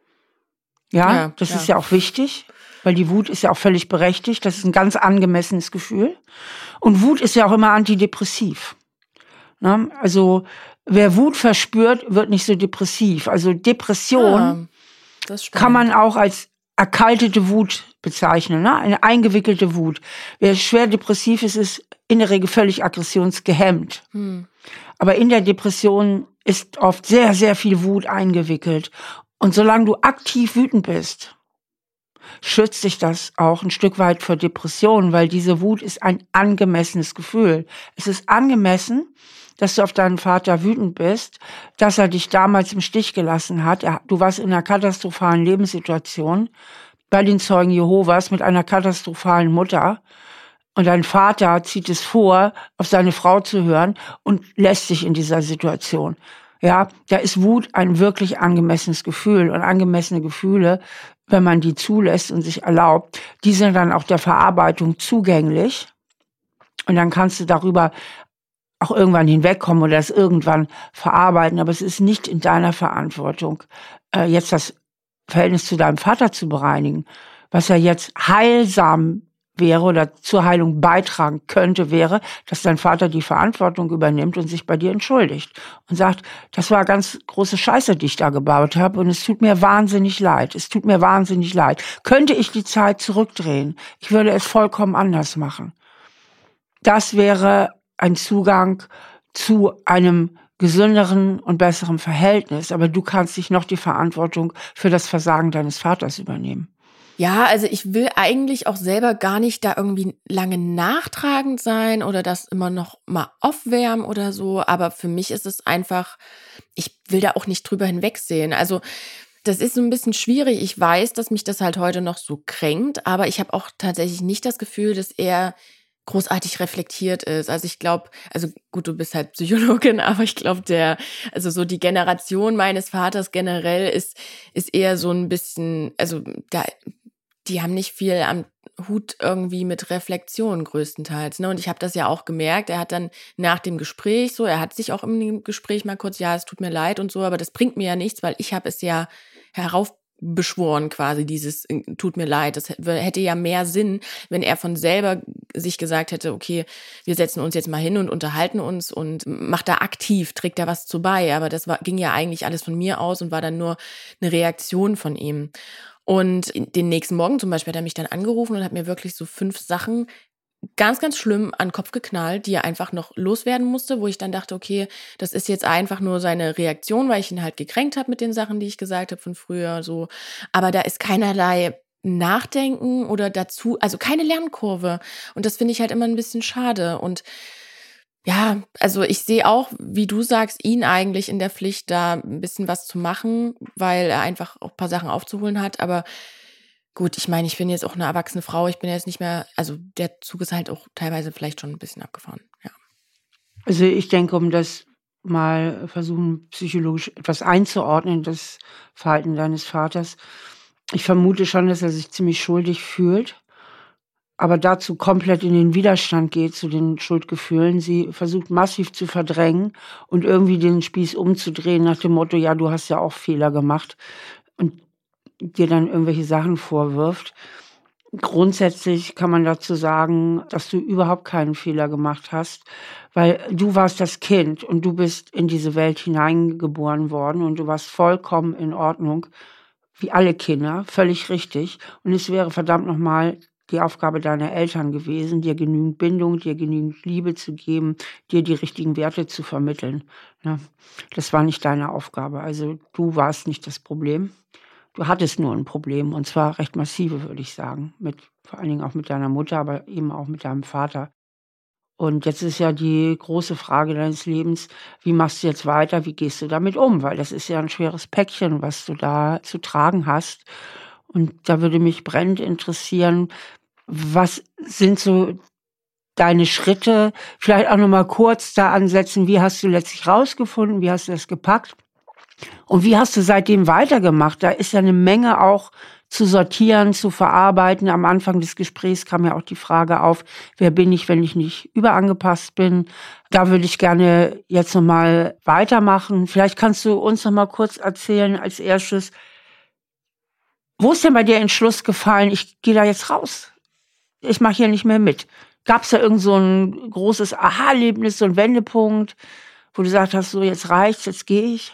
Ja, Ja, das ja. ist ja auch wichtig, weil die Wut ist ja auch völlig berechtigt. Das ist ein ganz angemessenes Gefühl. Und Wut ist ja auch immer antidepressiv. Ne? Also wer Wut verspürt, wird nicht so depressiv. Also Depression Ja, das stimmt. kann man auch als erkaltete Wut bezeichnen, ne? Eine eingewickelte Wut. Wer schwer depressiv ist, ist in der Regel völlig aggressionsgehemmt. Hm. Aber in der Depression ist oft sehr, sehr viel Wut eingewickelt. Und solange du aktiv wütend bist, schützt dich das auch ein Stück weit vor Depressionen, weil diese Wut ist ein angemessenes Gefühl. Es ist angemessen, dass du auf deinen Vater wütend bist, dass er dich damals im Stich gelassen hat. Er, du warst in einer katastrophalen Lebenssituation bei den Zeugen Jehovas mit einer katastrophalen Mutter. Und dein Vater zieht es vor, auf seine Frau zu hören und lässt sich in dieser Situation. Ja, da ist Wut ein wirklich angemessenes Gefühl. Und angemessene Gefühle, wenn man die zulässt und sich erlaubt, die sind dann auch der Verarbeitung zugänglich. Und dann kannst du darüber auch irgendwann hinwegkommen oder das irgendwann verarbeiten. Aber es ist nicht in deiner Verantwortung, jetzt das Verhältnis zu deinem Vater zu bereinigen. Was ja jetzt heilsam wäre oder zur Heilung beitragen könnte, wäre, dass dein Vater die Verantwortung übernimmt und sich bei dir entschuldigt und sagt, das war ganz große Scheiße, die ich da gebaut habe und es tut mir wahnsinnig leid. Es tut mir wahnsinnig leid. Könnte ich die Zeit zurückdrehen? Ich würde es vollkommen anders machen. Das wäre ein Zugang zu einem gesünderen und besseren Verhältnis, aber du kannst nicht noch die Verantwortung für das Versagen deines Vaters übernehmen. Ja, also ich will eigentlich auch selber gar nicht da irgendwie lange nachtragend sein oder das immer noch mal aufwärmen oder so. Aber für mich ist es einfach, ich will da auch nicht drüber hinwegsehen. Also das ist so ein bisschen schwierig. Ich weiß, dass mich das halt heute noch so kränkt, aber ich habe auch tatsächlich nicht das Gefühl, dass er großartig reflektiert ist. Also ich glaube, also gut, du bist halt Psychologin, aber ich glaube, der, also so die Generation meines Vaters generell ist, ist eher so ein bisschen, also da, die haben nicht viel am Hut irgendwie mit Reflexion größtenteils. Ne? Und ich habe das ja auch gemerkt. Er hat dann nach dem Gespräch so, er hat sich auch im Gespräch mal kurz, ja, es tut mir leid und so, aber das bringt mir ja nichts, weil ich habe es ja herauf beschworen quasi, dieses tut mir leid. Das hätte ja mehr Sinn, wenn er von selber sich gesagt hätte, okay, wir setzen uns jetzt mal hin und unterhalten uns und macht da aktiv, trägt da was zu bei. Aber das war, ging ja eigentlich alles von mir aus und war dann nur eine Reaktion von ihm. Und den nächsten Morgen zum Beispiel hat er mich dann angerufen und hat mir wirklich so fünf Sachen ganz, ganz schlimm an den Kopf geknallt, die er einfach noch loswerden musste, wo ich dann dachte, okay, das ist jetzt einfach nur seine Reaktion, weil ich ihn halt gekränkt habe mit den Sachen, die ich gesagt habe von früher, so. Aber da ist keinerlei Nachdenken oder dazu, also keine Lernkurve. Und das finde ich halt immer ein bisschen schade. Und ja, also ich sehe auch, wie du sagst, ihn eigentlich in der Pflicht, da ein bisschen was zu machen, weil er einfach auch ein paar Sachen aufzuholen hat, aber gut, ich meine, ich bin jetzt auch eine erwachsene Frau. Ich bin jetzt nicht mehr, also der Zug ist halt auch teilweise vielleicht schon ein bisschen abgefahren, ja. Also ich denke, um das mal versuchen, psychologisch etwas einzuordnen, das Verhalten deines Vaters. Ich vermute schon, dass er sich ziemlich schuldig fühlt, aber dazu komplett in den Widerstand geht zu den Schuldgefühlen. Sie versucht massiv zu verdrängen und irgendwie den Spieß umzudrehen nach dem Motto, ja, du hast ja auch Fehler gemacht. Und dir dann irgendwelche Sachen vorwirft. Grundsätzlich kann man dazu sagen, dass du überhaupt keinen Fehler gemacht hast, weil du warst das Kind und du bist in diese Welt hineingeboren worden und du warst vollkommen in Ordnung, wie alle Kinder, völlig richtig. Und es wäre verdammt nochmal die Aufgabe deiner Eltern gewesen, dir genügend Bindung, dir genügend Liebe zu geben, dir die richtigen Werte zu vermitteln. Ne? Das war nicht deine Aufgabe. Also du warst nicht das Problem. Du hattest nur ein Problem, und zwar recht massive, würde ich sagen, mit vor allen Dingen auch mit deiner Mutter, aber eben auch mit deinem Vater. Und jetzt ist ja die große Frage deines Lebens, wie machst du jetzt weiter, wie gehst du damit um? Weil das ist ja ein schweres Päckchen, was du da zu tragen hast. Und da würde mich brennend interessieren, was sind so deine Schritte? Vielleicht auch noch mal kurz da ansetzen, wie hast du letztlich rausgefunden, wie hast du das gepackt? Und wie hast du seitdem weitergemacht? Da ist ja eine Menge auch zu sortieren, zu verarbeiten. Am Anfang des Gesprächs kam ja auch die Frage auf, wer bin ich, wenn ich nicht überangepasst bin? Da würde ich gerne jetzt noch mal weitermachen. Vielleicht kannst du uns noch mal kurz erzählen als erstes, wo ist denn bei dir Entschluss gefallen, ich gehe da jetzt raus? Ich mache hier nicht mehr mit. Gab es da irgend so ein großes Aha-Erlebnis, so ein Wendepunkt, wo du gesagt hast, so jetzt reicht's, jetzt gehe ich?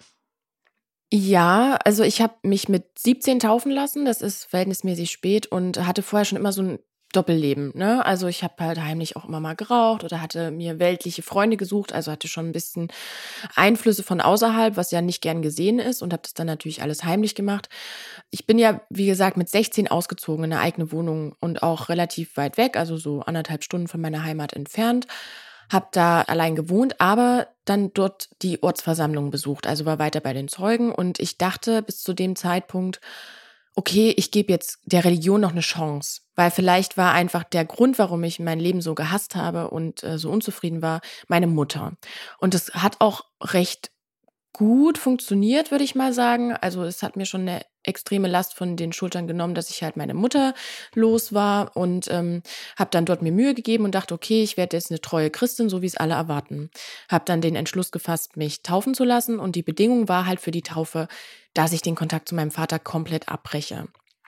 Ja, also ich habe mich mit siebzehn taufen lassen, das ist verhältnismäßig spät und hatte vorher schon immer so ein Doppelleben, ne? Also ich habe halt heimlich auch immer mal geraucht oder hatte mir weltliche Freunde gesucht, also hatte schon ein bisschen Einflüsse von außerhalb, was ja nicht gern gesehen ist und habe das dann natürlich alles heimlich gemacht. Ich bin ja, wie gesagt, mit sechzehn ausgezogen in eine eigene Wohnung und auch relativ weit weg, also so anderthalb Stunden von meiner Heimat entfernt. Habe da allein gewohnt, aber dann dort die Ortsversammlung besucht, also war weiter bei den Zeugen und ich dachte bis zu dem Zeitpunkt, okay, ich gebe jetzt der Religion noch eine Chance, weil vielleicht war einfach der Grund, warum ich mein Leben so gehasst habe und äh, so unzufrieden war, meine Mutter. Und das hat auch recht gut funktioniert, würde ich mal sagen. Also es hat mir schon eine extreme Last von den Schultern genommen, dass ich halt meine Mutter los war und ähm, habe dann dort mir Mühe gegeben und dachte, okay, ich werde jetzt eine treue Christin, so wie es alle erwarten. Habe dann den Entschluss gefasst, mich taufen zu lassen und die Bedingung war halt für die Taufe, dass ich den Kontakt zu meinem Vater komplett abbreche.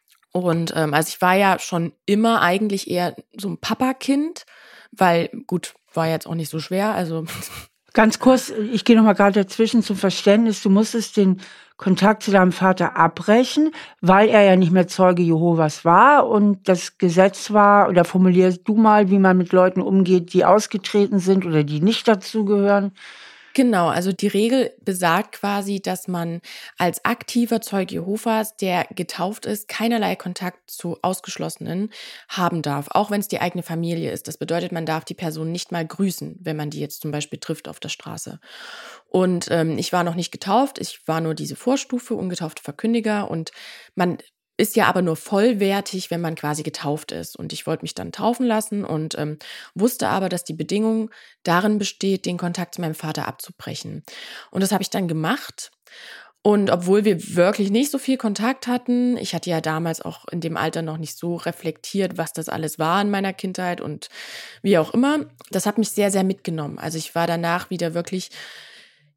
Und ähm, also ich war ja schon immer eigentlich eher so ein Papakind, weil gut, war jetzt auch nicht so schwer, also Ganz kurz, ich gehe noch mal gerade dazwischen zum Verständnis. Du musstest den Kontakt zu deinem Vater abbrechen, weil er ja nicht mehr Zeuge Jehovas war und das Gesetz war, oder formulierst du mal, wie man mit Leuten umgeht, die ausgetreten sind oder die nicht dazugehören? Genau, also die Regel besagt quasi, dass man als aktiver Zeuge Jehovas, der getauft ist, keinerlei Kontakt zu Ausgeschlossenen haben darf, auch wenn es die eigene Familie ist. Das bedeutet, man darf die Person nicht mal grüßen, wenn man die jetzt zum Beispiel trifft auf der Straße. Und ähm, ich war noch nicht getauft, ich war nur diese Vorstufe, ungetaufte Verkündiger und man ist ja aber nur vollwertig, wenn man quasi getauft ist. Und ich wollte mich dann taufen lassen und ähm, wusste aber, dass die Bedingung darin besteht, den Kontakt zu meinem Vater abzubrechen. Und das habe ich dann gemacht. Und obwohl wir wirklich nicht so viel Kontakt hatten, ich hatte ja damals auch in dem Alter noch nicht so reflektiert, was das alles war in meiner Kindheit und wie auch immer, das hat mich sehr, sehr mitgenommen. Also ich war danach wieder wirklich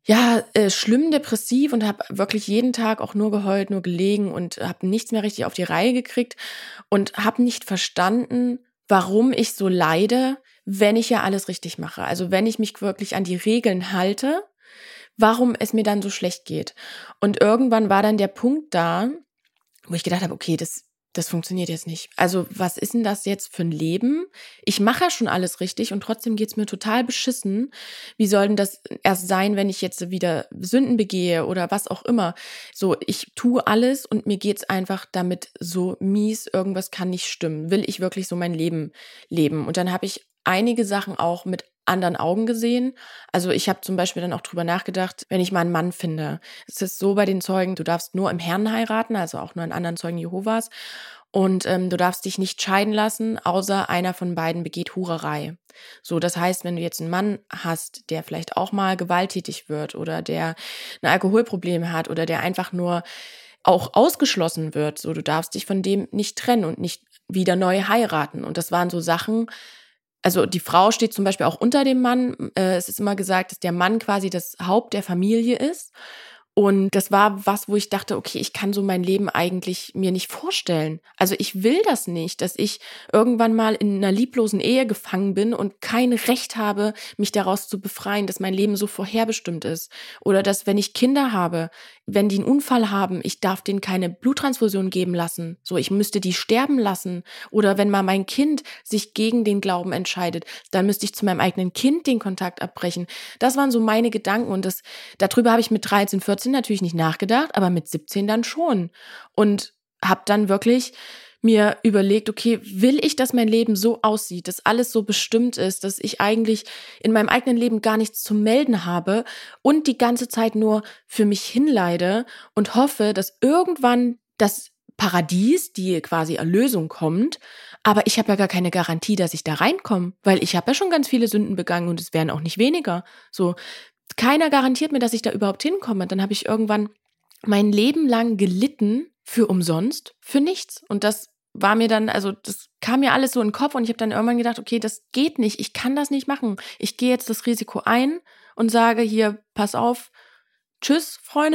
Ja, äh, schlimm depressiv und habe wirklich jeden Tag auch nur geheult, nur gelegen und habe nichts mehr richtig auf die Reihe gekriegt und habe nicht verstanden, warum ich so leide, wenn ich ja alles richtig mache. Also wenn ich mich wirklich an die Regeln halte, warum es mir dann so schlecht geht. Und irgendwann war dann der Punkt da, wo ich gedacht habe, okay, das das funktioniert jetzt nicht. Also was ist denn das jetzt für ein Leben? Ich mache ja schon alles richtig und trotzdem geht's mir total beschissen. Wie soll denn das erst sein, wenn ich jetzt wieder Sünden begehe oder was auch immer? So, ich tue alles und mir geht's einfach damit so mies, irgendwas kann nicht stimmen. Will ich wirklich so mein Leben leben? Und dann habe ich einige Sachen auch mit anderen Augen gesehen. Also ich habe zum Beispiel dann auch drüber nachgedacht, wenn ich mal einen Mann finde. Es ist so bei den Zeugen, du darfst nur im Herrn heiraten, also auch nur einen anderen Zeugen Jehovas. Und ähm, du darfst dich nicht scheiden lassen, außer einer von beiden begeht Hurerei. So, das heißt, wenn du jetzt einen Mann hast, der vielleicht auch mal gewalttätig wird oder der ein Alkoholproblem hat oder der einfach nur auch ausgeschlossen wird, so, du darfst dich von dem nicht trennen und nicht wieder neu heiraten. Und das waren so Sachen. Also die Frau steht zum Beispiel auch unter dem Mann. Äh, es ist immer gesagt, dass der Mann quasi das Haupt der Familie ist. Und das war was, wo ich dachte, okay, ich kann so mein Leben eigentlich mir nicht vorstellen. Also ich will das nicht, dass ich irgendwann mal in einer lieblosen Ehe gefangen bin und kein Recht habe, mich daraus zu befreien, dass mein Leben so vorherbestimmt ist. Oder dass, wenn ich Kinder habe, wenn die einen Unfall haben, ich darf denen keine Bluttransfusion geben lassen. So, ich müsste die sterben lassen. Oder wenn mal mein Kind sich gegen den Glauben entscheidet, dann müsste ich zu meinem eigenen Kind den Kontakt abbrechen. Das waren so meine Gedanken und das, darüber habe ich mit dreizehn, vierzehn natürlich nicht nachgedacht, aber mit siebzehn dann schon. Und habe dann wirklich mir überlegt, okay, will ich, dass mein Leben so aussieht, dass alles so bestimmt ist, dass ich eigentlich in meinem eigenen Leben gar nichts zu melden habe und die ganze Zeit nur für mich hinleide und hoffe, dass irgendwann das Paradies, die quasi Erlösung kommt, aber ich habe ja gar keine Garantie, dass ich da reinkomme, weil ich habe ja schon ganz viele Sünden begangen und es wären auch nicht weniger. So, keiner garantiert mir, dass ich da überhaupt hinkomme. Dann habe ich irgendwann mein Leben lang gelitten für umsonst, für nichts. Und das war mir dann, also das kam mir alles so in den Kopf und ich habe dann irgendwann gedacht, okay, das geht nicht, ich kann das nicht machen. Ich gehe jetzt das Risiko ein und sage hier, pass auf, tschüss, Freunde.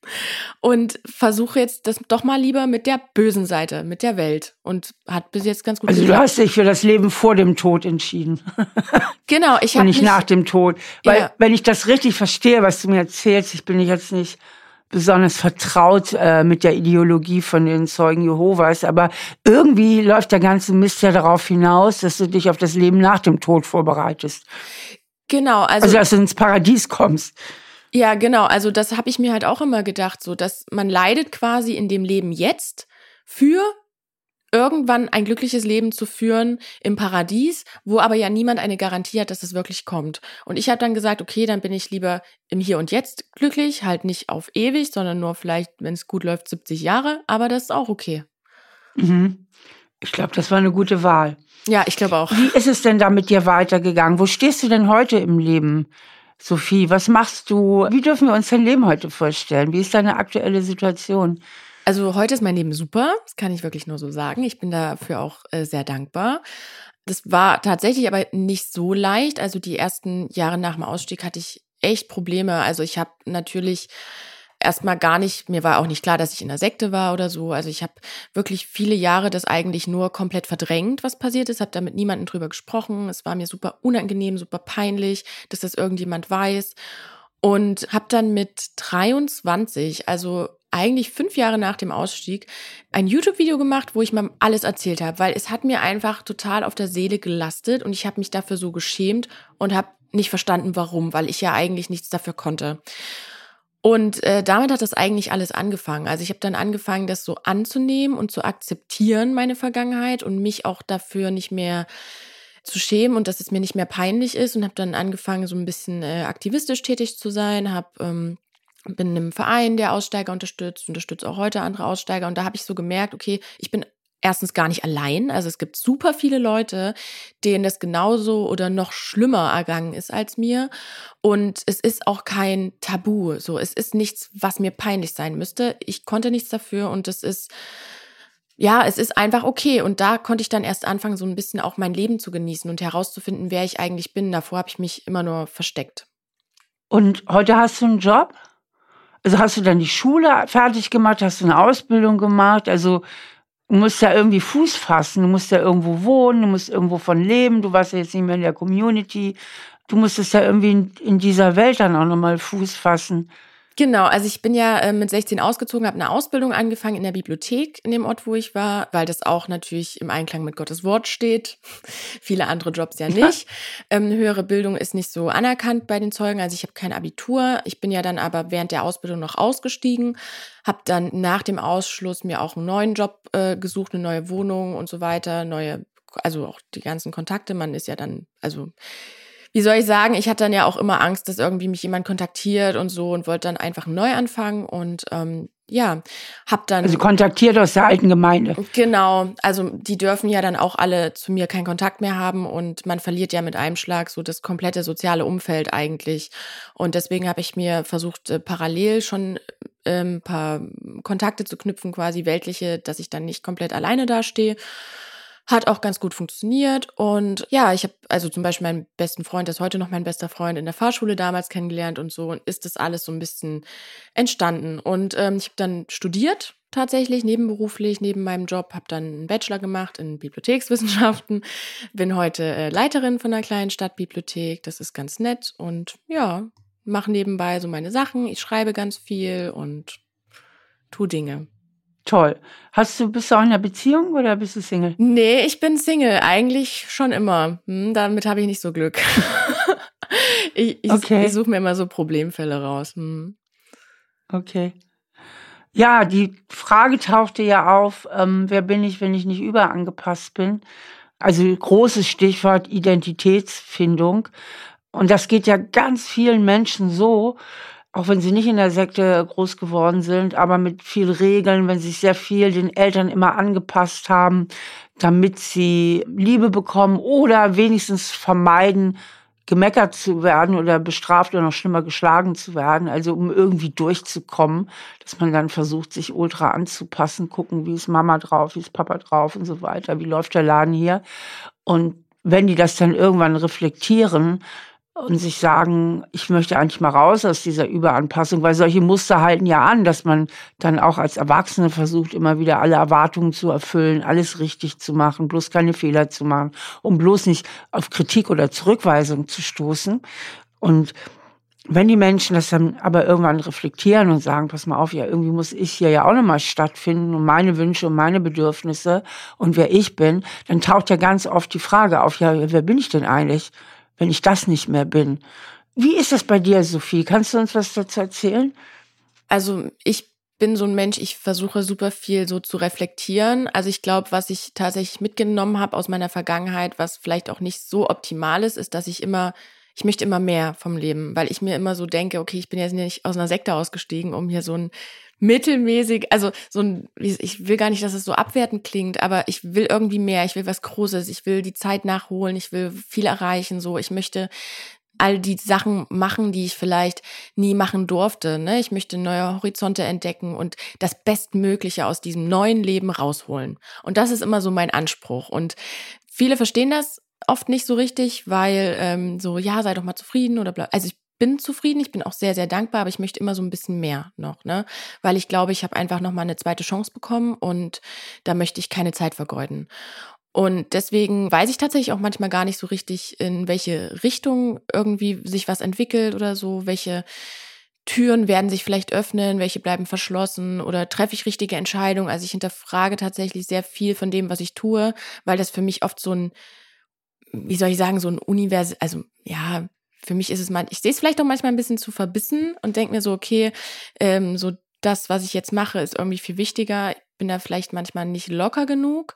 Und versuche jetzt das doch mal lieber mit der bösen Seite, mit der Welt. Und hat bis jetzt ganz gut Also geklappt. du hast dich für das Leben vor dem Tod entschieden. Genau, ich habe Und nicht mich, nach dem Tod. Weil, ja. wenn ich das richtig verstehe, was du mir erzählst, ich bin jetzt nicht besonders vertraut äh, mit der Ideologie von den Zeugen Jehovas, aber irgendwie läuft der ganze Mist ja darauf hinaus, dass du dich auf das Leben nach dem Tod vorbereitest. Genau, also, Also dass du ins Paradies kommst. Ja, genau. Also das habe ich mir halt auch immer gedacht, so dass man leidet quasi in dem Leben jetzt für irgendwann ein glückliches Leben zu führen im Paradies, wo aber ja niemand eine Garantie hat, dass es wirklich kommt. Und ich habe dann gesagt, okay, dann bin ich lieber im Hier und Jetzt glücklich, halt nicht auf ewig, sondern nur vielleicht, wenn es gut läuft, siebzig Jahre, aber das ist auch okay. Mhm. Ich glaube, das war eine gute Wahl. Ja, ich glaube auch. Wie ist es denn da mit dir weitergegangen? Wo stehst du denn heute im Leben, Sophie? Was machst du? Wie dürfen wir uns dein Leben heute vorstellen? Wie ist deine aktuelle Situation? Also heute ist mein Leben super, das kann ich wirklich nur so sagen. Ich bin dafür auch äh, sehr dankbar. Das war tatsächlich aber nicht so leicht. Also die ersten Jahre nach dem Ausstieg hatte ich echt Probleme. Also ich habe natürlich erstmal gar nicht, mir war auch nicht klar, dass ich in der Sekte war oder so. Also ich habe wirklich viele Jahre das eigentlich nur komplett verdrängt, was passiert ist, habe da mit niemandem drüber gesprochen. Es war mir super unangenehm, super peinlich, dass das irgendjemand weiß. Und habe dann mit dreiundzwanzig, also eigentlich fünf Jahre nach dem Ausstieg, ein YouTube-Video gemacht, wo ich mal alles erzählt habe, weil es hat mir einfach total auf der Seele gelastet und ich habe mich dafür so geschämt und habe nicht verstanden, warum, weil ich ja eigentlich nichts dafür konnte. Und äh, damit hat das eigentlich alles angefangen. Also ich habe dann angefangen, das so anzunehmen und zu akzeptieren, meine Vergangenheit, und mich auch dafür nicht mehr zu schämen und dass es mir nicht mehr peinlich ist, und habe dann angefangen, so ein bisschen äh, aktivistisch tätig zu sein, habe ähm, bin in einem Verein, der Aussteiger unterstützt, unterstütze auch heute andere Aussteiger, und da habe ich so gemerkt, okay, ich bin erstens gar nicht allein, also es gibt super viele Leute, denen das genauso oder noch schlimmer ergangen ist als mir, und es ist auch kein Tabu, so, es ist nichts, was mir peinlich sein müsste, ich konnte nichts dafür und es ist, ja, es ist einfach okay, und da konnte ich dann erst anfangen, so ein bisschen auch mein Leben zu genießen und herauszufinden, wer ich eigentlich bin. Davor habe ich mich immer nur versteckt. Und heute hast du einen Job? Also hast du dann die Schule fertig gemacht, hast du eine Ausbildung gemacht? Also du musst ja irgendwie Fuß fassen, du musst ja irgendwo wohnen, du musst irgendwo von leben, du warst ja jetzt nicht mehr in der Community. Du musstest ja irgendwie in, in dieser Welt dann auch nochmal Fuß fassen. Genau, also ich bin ja äh, mit sechzehn ausgezogen, habe eine Ausbildung angefangen in der Bibliothek in dem Ort, wo ich war, weil das auch natürlich im Einklang mit Gottes Wort steht. Viele andere Jobs ja nicht. ähm, höhere Bildung ist nicht so anerkannt bei den Zeugen, also ich habe kein Abitur. Ich bin ja dann aber während der Ausbildung noch ausgestiegen, habe dann nach dem Ausschluss mir auch einen neuen Job äh, gesucht, eine neue Wohnung und so weiter, neue, also auch die ganzen Kontakte. Man ist ja dann, also wie soll ich sagen, ich hatte dann ja auch immer Angst, dass irgendwie mich jemand kontaktiert und so und wollte dann einfach neu anfangen und ähm, ja, hab dann... Also kontaktiert aus der alten Gemeinde. Genau, also die dürfen ja dann auch alle zu mir keinen Kontakt mehr haben und man verliert ja mit einem Schlag so das komplette soziale Umfeld eigentlich. Und deswegen habe ich mir versucht, äh, parallel schon ein ähm, paar Kontakte zu knüpfen, quasi weltliche, dass ich dann nicht komplett alleine dastehe. Hat auch ganz gut funktioniert und ja, ich habe also zum Beispiel meinen besten Freund, der ist heute noch mein bester Freund, in der Fahrschule damals kennengelernt und so und ist das alles so ein bisschen entstanden. Und ähm, ich habe dann studiert tatsächlich, nebenberuflich, neben meinem Job, habe dann einen Bachelor gemacht in Bibliothekswissenschaften, bin heute äh, Leiterin von einer kleinen Stadtbibliothek, das ist ganz nett und ja, mache nebenbei so meine Sachen, ich schreibe ganz viel und tu Dinge. Toll. Hast du, bist du auch in einer Beziehung oder bist du Single? Nee, ich bin Single, eigentlich schon immer. Hm, damit habe ich nicht so Glück. ich ich, Okay. ich suche mir immer so Problemfälle raus. Hm. Okay. Ja, die Frage tauchte ja auf, ähm, wer bin ich, wenn ich nicht überangepasst bin? Also großes Stichwort Identitätsfindung. Und das geht ja ganz vielen Menschen so, auch wenn sie nicht in der Sekte groß geworden sind, aber mit viel Regeln, wenn sie sich sehr viel den Eltern immer angepasst haben, damit sie Liebe bekommen oder wenigstens vermeiden, gemeckert zu werden oder bestraft oder noch schlimmer geschlagen zu werden, also um irgendwie durchzukommen, dass man dann versucht, sich ultra anzupassen, gucken, wie ist Mama drauf, wie ist Papa drauf und so weiter, wie läuft der Laden hier. Und wenn die das dann irgendwann reflektieren und sich sagen, ich möchte eigentlich mal raus aus dieser Überanpassung, weil solche Muster halten ja an, dass man dann auch als Erwachsene versucht, immer wieder alle Erwartungen zu erfüllen, alles richtig zu machen, bloß keine Fehler zu machen, um bloß nicht auf Kritik oder Zurückweisung zu stoßen. Und wenn die Menschen das dann aber irgendwann reflektieren und sagen, pass mal auf, ja, irgendwie muss ich hier ja auch nochmal stattfinden und meine Wünsche und meine Bedürfnisse und wer ich bin, dann taucht ja ganz oft die Frage auf, ja, wer bin ich denn eigentlich, wenn ich das nicht mehr bin? Wie ist das bei dir, Sophie? Kannst du uns was dazu erzählen? Also ich bin so ein Mensch, ich versuche super viel so zu reflektieren. Also ich glaube, was ich tatsächlich mitgenommen habe aus meiner Vergangenheit, was vielleicht auch nicht so optimal ist, ist, dass ich immer, ich möchte immer mehr vom Leben, weil ich mir immer so denke, okay, ich bin jetzt nicht aus einer Sekte ausgestiegen, um hier so ein mittelmäßig, also so ein, ich will gar nicht, dass es so abwertend klingt, aber ich will irgendwie mehr, ich will was Großes, ich will die Zeit nachholen, ich will viel erreichen, so, ich möchte all die Sachen machen, die ich vielleicht nie machen durfte, ne? Ich möchte neue Horizonte entdecken und das Bestmögliche aus diesem neuen Leben rausholen. Und das ist immer so mein Anspruch. Und viele verstehen das oft nicht so richtig, weil ähm, so, ja, sei doch mal zufrieden oder bla. Also ich bin zufrieden, ich bin auch sehr, sehr dankbar, aber ich möchte immer so ein bisschen mehr noch, ne? Weil ich glaube, ich habe einfach nochmal eine zweite Chance bekommen und da möchte ich keine Zeit vergeuden. Und deswegen weiß ich tatsächlich auch manchmal gar nicht so richtig, in welche Richtung irgendwie sich was entwickelt oder so, welche Türen werden sich vielleicht öffnen, welche bleiben verschlossen oder treffe ich richtige Entscheidungen. Also ich hinterfrage tatsächlich sehr viel von dem, was ich tue, weil das für mich oft so ein, wie soll ich sagen, so ein Univers, also ja, für mich ist es mal, ich sehe es vielleicht auch manchmal ein bisschen zu verbissen und denke mir so, okay, ähm, so das, was ich jetzt mache, ist irgendwie viel wichtiger. Ich bin da vielleicht manchmal nicht locker genug.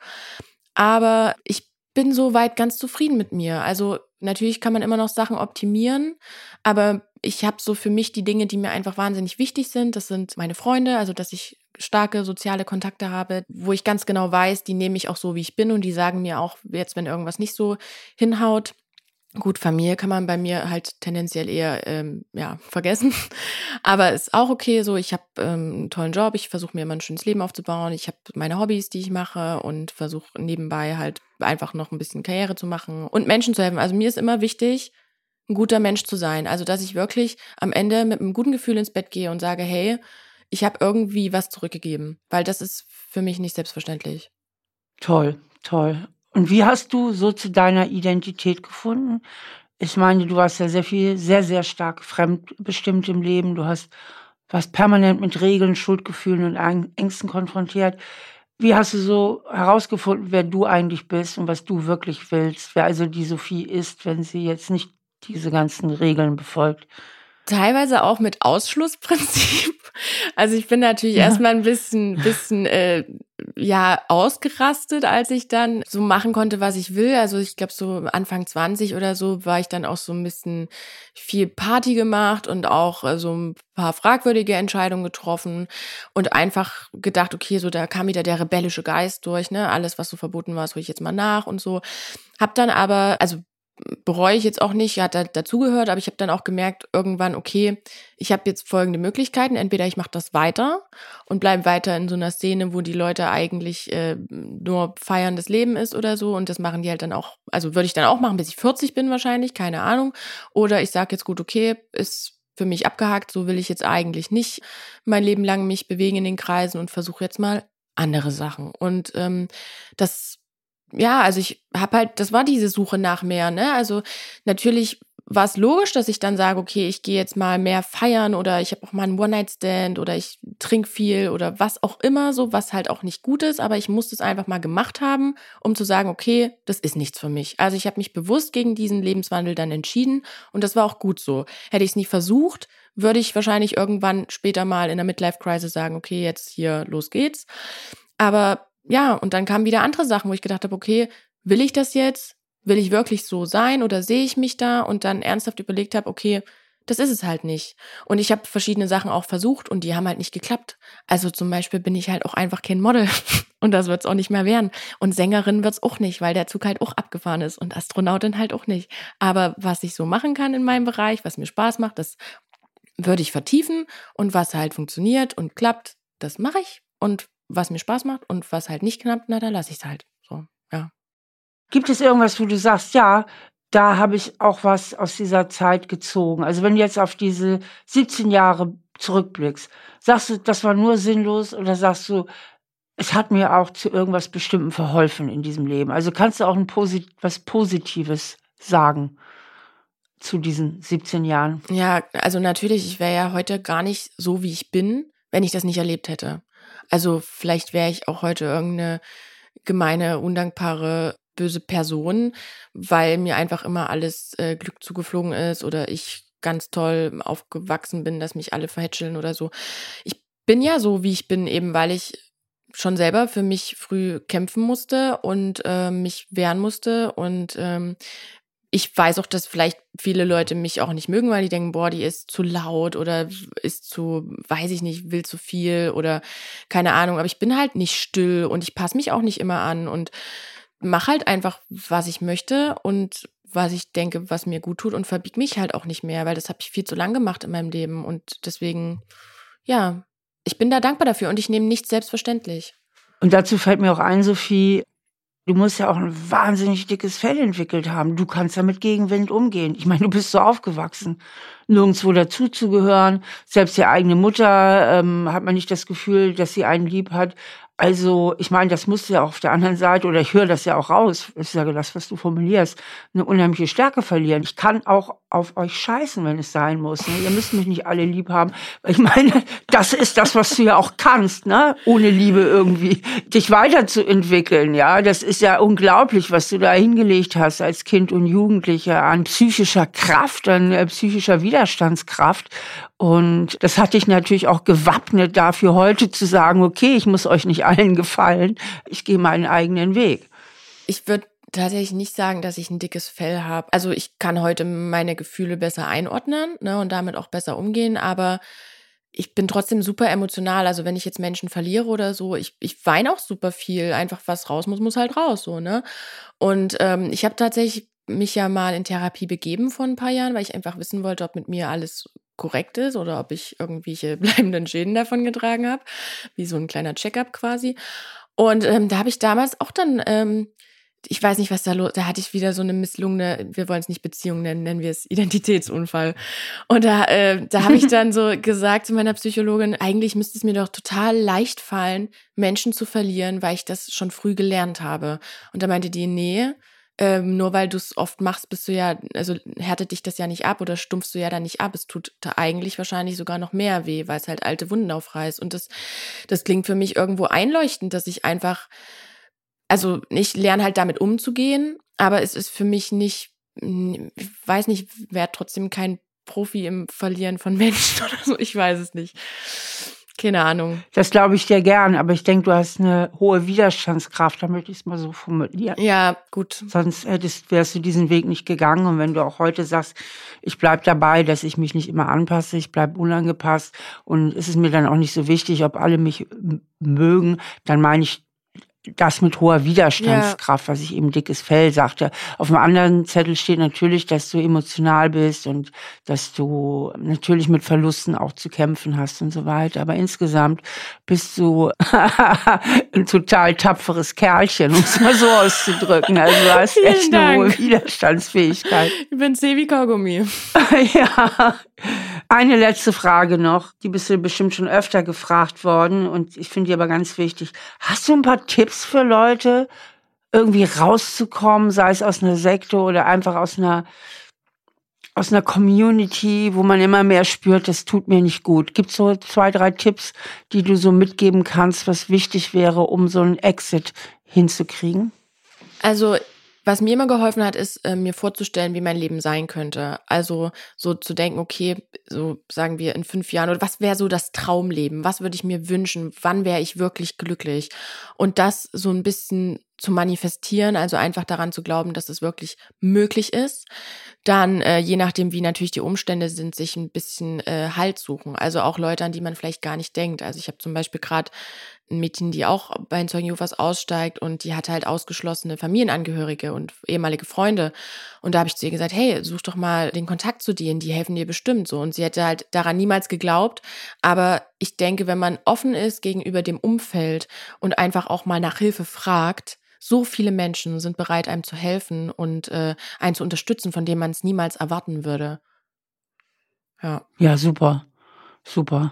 Aber ich bin soweit ganz zufrieden mit mir. Also natürlich kann man immer noch Sachen optimieren, aber ich habe so für mich die Dinge, die mir einfach wahnsinnig wichtig sind. Das sind meine Freunde, also dass ich starke soziale Kontakte habe, wo ich ganz genau weiß, die nehme ich auch so, wie ich bin und die sagen mir auch jetzt, wenn irgendwas nicht so hinhaut. Gut, Familie kann man bei mir halt tendenziell eher ähm, ja vergessen, aber ist auch okay so. Ich habe ähm, einen tollen Job, ich versuche mir immer ein schönes Leben aufzubauen. Ich habe meine Hobbys, die ich mache und versuche nebenbei halt einfach noch ein bisschen Karriere zu machen und Menschen zu helfen. Also mir ist immer wichtig, ein guter Mensch zu sein. Also, dass ich wirklich am Ende mit einem guten Gefühl ins Bett gehe und sage, hey, ich habe irgendwie was zurückgegeben, weil das ist für mich nicht selbstverständlich. Toll, toll. Und wie hast du so zu deiner Identität gefunden? Ich meine, du warst ja sehr viel sehr, sehr stark fremdbestimmt im Leben. Du hast warst permanent mit Regeln, Schuldgefühlen und Ang Ängsten konfrontiert. Wie hast du so herausgefunden, wer du eigentlich bist und was du wirklich willst? Wer also die Sophie ist, wenn sie jetzt nicht diese ganzen Regeln befolgt? Teilweise auch mit Ausschlussprinzip. Also ich bin natürlich Ja. erstmal ein bisschen, bisschen äh, ja ausgerastet, als ich dann so machen konnte, was ich will. Also ich glaube, so Anfang zwanzig oder so war ich dann auch so ein bisschen viel Party gemacht und auch äh, so ein paar fragwürdige Entscheidungen getroffen und einfach gedacht, okay, so da kam wieder der rebellische Geist durch, ne? Alles, was so verboten war, das hole ich jetzt mal nach und so. Hab dann aber, also bereue ich jetzt auch nicht, hat da dazugehört, aber ich habe dann auch gemerkt irgendwann, okay, ich habe jetzt folgende Möglichkeiten. Entweder ich mache das weiter und bleibe weiter in so einer Szene, wo die Leute eigentlich äh, nur feiern das Leben ist oder so und das machen die halt dann auch, also würde ich dann auch machen, bis ich vierzig bin wahrscheinlich, keine Ahnung. Oder ich sage jetzt gut, okay, ist für mich abgehakt, so will ich jetzt eigentlich nicht mein Leben lang mich bewegen in den Kreisen und versuche jetzt mal andere Sachen. Und ähm, das ja, also ich habe halt, das war diese Suche nach mehr, ne? Also natürlich war es logisch, dass ich dann sage, okay, ich gehe jetzt mal mehr feiern oder ich habe auch mal einen One-Night-Stand oder ich trinke viel oder was auch immer so, was halt auch nicht gut ist, aber ich musste es einfach mal gemacht haben, um zu sagen, okay, das ist nichts für mich. Also ich habe mich bewusst gegen diesen Lebenswandel dann entschieden und das war auch gut so. Hätte ich es nie versucht, würde ich wahrscheinlich irgendwann später mal in der Midlife-Crisis sagen, okay, jetzt hier, los geht's. Aber ja, und dann kamen wieder andere Sachen, wo ich gedacht habe, okay, will ich das jetzt? Will ich wirklich so sein oder sehe ich mich da? Und dann ernsthaft überlegt habe, okay, das ist es halt nicht. Und ich habe verschiedene Sachen auch versucht und die haben halt nicht geklappt. Also zum Beispiel bin ich halt auch einfach kein Model und das wird es auch nicht mehr werden. Und Sängerin wird es auch nicht, weil der Zug halt auch abgefahren ist und Astronautin halt auch nicht. Aber was ich so machen kann in meinem Bereich, was mir Spaß macht, das würde ich vertiefen und was halt funktioniert und klappt, das mache ich. Und was mir Spaß macht und was halt nicht klappt, na, da lasse ich es halt. So, ja. Gibt es irgendwas, wo du sagst: „Ja, da habe ich auch was aus dieser Zeit gezogen?“ Also, wenn du jetzt auf diese siebzehn Jahre zurückblickst, sagst du, das war nur sinnlos oder sagst du, es hat mir auch zu irgendwas Bestimmtem verholfen in diesem Leben? Also, kannst du auch 'n posi was Positives sagen zu diesen siebzehn Jahren? Ja, also natürlich, ich wäre ja heute gar nicht so, wie ich bin, wenn ich das nicht erlebt hätte. Also vielleicht wäre ich auch heute irgendeine gemeine, undankbare, böse Person, weil mir einfach immer alles äh, Glück zugeflogen ist oder ich ganz toll aufgewachsen bin, dass mich alle verhätscheln oder so. Ich bin ja so, wie ich bin, eben weil ich schon selber für mich früh kämpfen musste und äh, mich wehren musste und ähm, ich weiß auch, dass vielleicht viele Leute mich auch nicht mögen, weil die denken, boah, die ist zu laut oder ist zu, weiß ich nicht, will zu viel oder keine Ahnung. Aber ich bin halt nicht still und ich passe mich auch nicht immer an und mache halt einfach, was ich möchte und was ich denke, was mir gut tut und verbieg mich halt auch nicht mehr, weil das habe ich viel zu lang gemacht in meinem Leben und deswegen, ja, ich bin da dankbar dafür und ich nehme nichts selbstverständlich. Und dazu fällt mir auch ein, Sophie, du musst ja auch 'n wahnsinnig dickes Fell entwickelt haben. Du kannst ja mit Gegenwind umgehen. Ich meine, du bist so aufgewachsen, nirgendswo dazuzugehören. Selbst die eigene Mutter, ähm, hat man nicht das Gefühl, dass sie einen lieb hat. Also, ich meine, das musst du ja auch auf der anderen Seite oder ich höre das ja auch raus, ich sage das, was du formulierst, 'ne unheimliche Stärke verlieren. Ich kann auch auf euch scheißen, wenn es sein muss, ne? Ihr müsst mich nicht alle lieb haben. Ich meine, das ist das, was du ja auch kannst, ne? Ohne Liebe irgendwie dich weiterzuentwickeln, ja? Das ist ja unglaublich, was du da hingelegt hast als Kind und Jugendlicher an psychischer Kraft, an äh, psychischer Widerstandskraft. Und das hat dich natürlich auch gewappnet dafür, heute zu sagen: „Okay, ich muss euch nicht allen gefallen. Ich gehe meinen eigenen Weg.“ Ich würde tatsächlich nicht sagen, dass ich ein dickes Fell habe. Also, ich kann heute meine Gefühle besser einordnen, ne, und damit auch besser umgehen, aber ich bin trotzdem super emotional. Also, wenn ich jetzt Menschen verliere oder so, ich ich weine auch super viel. Einfach was raus muss, muss halt raus so, ne? Und, ähm, ich habe tatsächlich mich ja mal in Therapie begeben vor ein paar Jahren, weil ich einfach wissen wollte, ob mit mir alles korrekt ist oder ob ich irgendwelche bleibenden Schäden davon getragen habe, wie so ein kleiner Check-up quasi. Und, ähm, da habe ich damals auch dann, ähm ich weiß nicht, was da los, da hatte ich wieder so eine misslungene, wir wollen es nicht Beziehung nennen, nennen wir es Identitätsunfall. Und da, äh, da habe ich dann so gesagt zu meiner Psychologin, eigentlich müsste es mir doch total leicht fallen, Menschen zu verlieren, weil ich das schon früh gelernt habe. Und da meinte die, nee, Ähm, nur weil du es oft machst, bist du ja, also härtet dich das ja nicht ab oder stumpfst du ja dann nicht ab. Es tut da eigentlich wahrscheinlich sogar noch mehr weh, weil es halt alte Wunden aufreißt. Und das, das klingt für mich irgendwo einleuchtend, dass ich einfach, also ich lerne halt damit umzugehen, aber es ist für mich nicht, ich weiß nicht, werde trotzdem kein Profi im Verlieren von Menschen oder so. Ich weiß es nicht. Keine Ahnung. Das glaube ich dir gern, aber ich denke, du hast eine hohe Widerstandskraft, da möchte ich es mal so formulieren. Ja, gut. Sonst hättest, wärst du diesen Weg nicht gegangen. Und wenn du auch heute sagst, ich bleib dabei, dass ich mich nicht immer anpasse, ich bleib unangepasst und es ist mir dann auch nicht so wichtig, ob alle mich m- mögen, dann meine ich das mit hoher Widerstandskraft, ja. Was ich eben dickes Fell sagte. Auf dem anderen Zettel steht natürlich, dass du emotional bist und dass du natürlich mit Verlusten auch zu kämpfen hast und so weiter. Aber insgesamt bist du ein total tapferes Kerlchen, um es mal so auszudrücken. Also du hast Vielen echt Dank. eine hohe Widerstandsfähigkeit. Ich bin zäh wie Kaugummi. Ja. Eine letzte Frage noch, die bist du bestimmt schon öfter gefragt worden und ich finde die aber ganz wichtig. Hast du ein paar Tipps für Leute, irgendwie rauszukommen, sei es aus einer Sekte oder einfach aus einer aus einer Community, wo man immer mehr spürt, das tut mir nicht gut? Gibt es so zwei, drei Tipps, die du so mitgeben kannst, was wichtig wäre, um so einen Exit hinzukriegen? Also was mir immer geholfen hat, ist, äh, mir vorzustellen, wie mein Leben sein könnte. Also so zu denken, okay, so sagen wir in fünf Jahren, oder was wäre so das Traumleben? Was würde ich mir wünschen? Wann wäre ich wirklich glücklich? Und das so ein bisschen zu manifestieren, also einfach daran zu glauben, dass es wirklich möglich ist. Dann, äh, je nachdem, wie natürlich die Umstände sind, sich ein bisschen äh, Halt suchen. Also auch Leute, an die man vielleicht gar nicht denkt. Also ich habe zum Beispiel gerade ein Mädchen, die auch bei den Zeugen Jehovas aussteigt und die hat halt ausgeschlossene Familienangehörige und ehemalige Freunde. Und da habe ich zu ihr gesagt, hey, such doch mal den Kontakt zu denen, die helfen dir bestimmt so. Und sie hätte halt daran niemals geglaubt. Aber ich denke, wenn man offen ist gegenüber dem Umfeld und einfach auch mal nach Hilfe fragt, so viele Menschen sind bereit, einem zu helfen und äh, einen zu unterstützen, von dem man es niemals erwarten würde. Ja. Ja, super, super.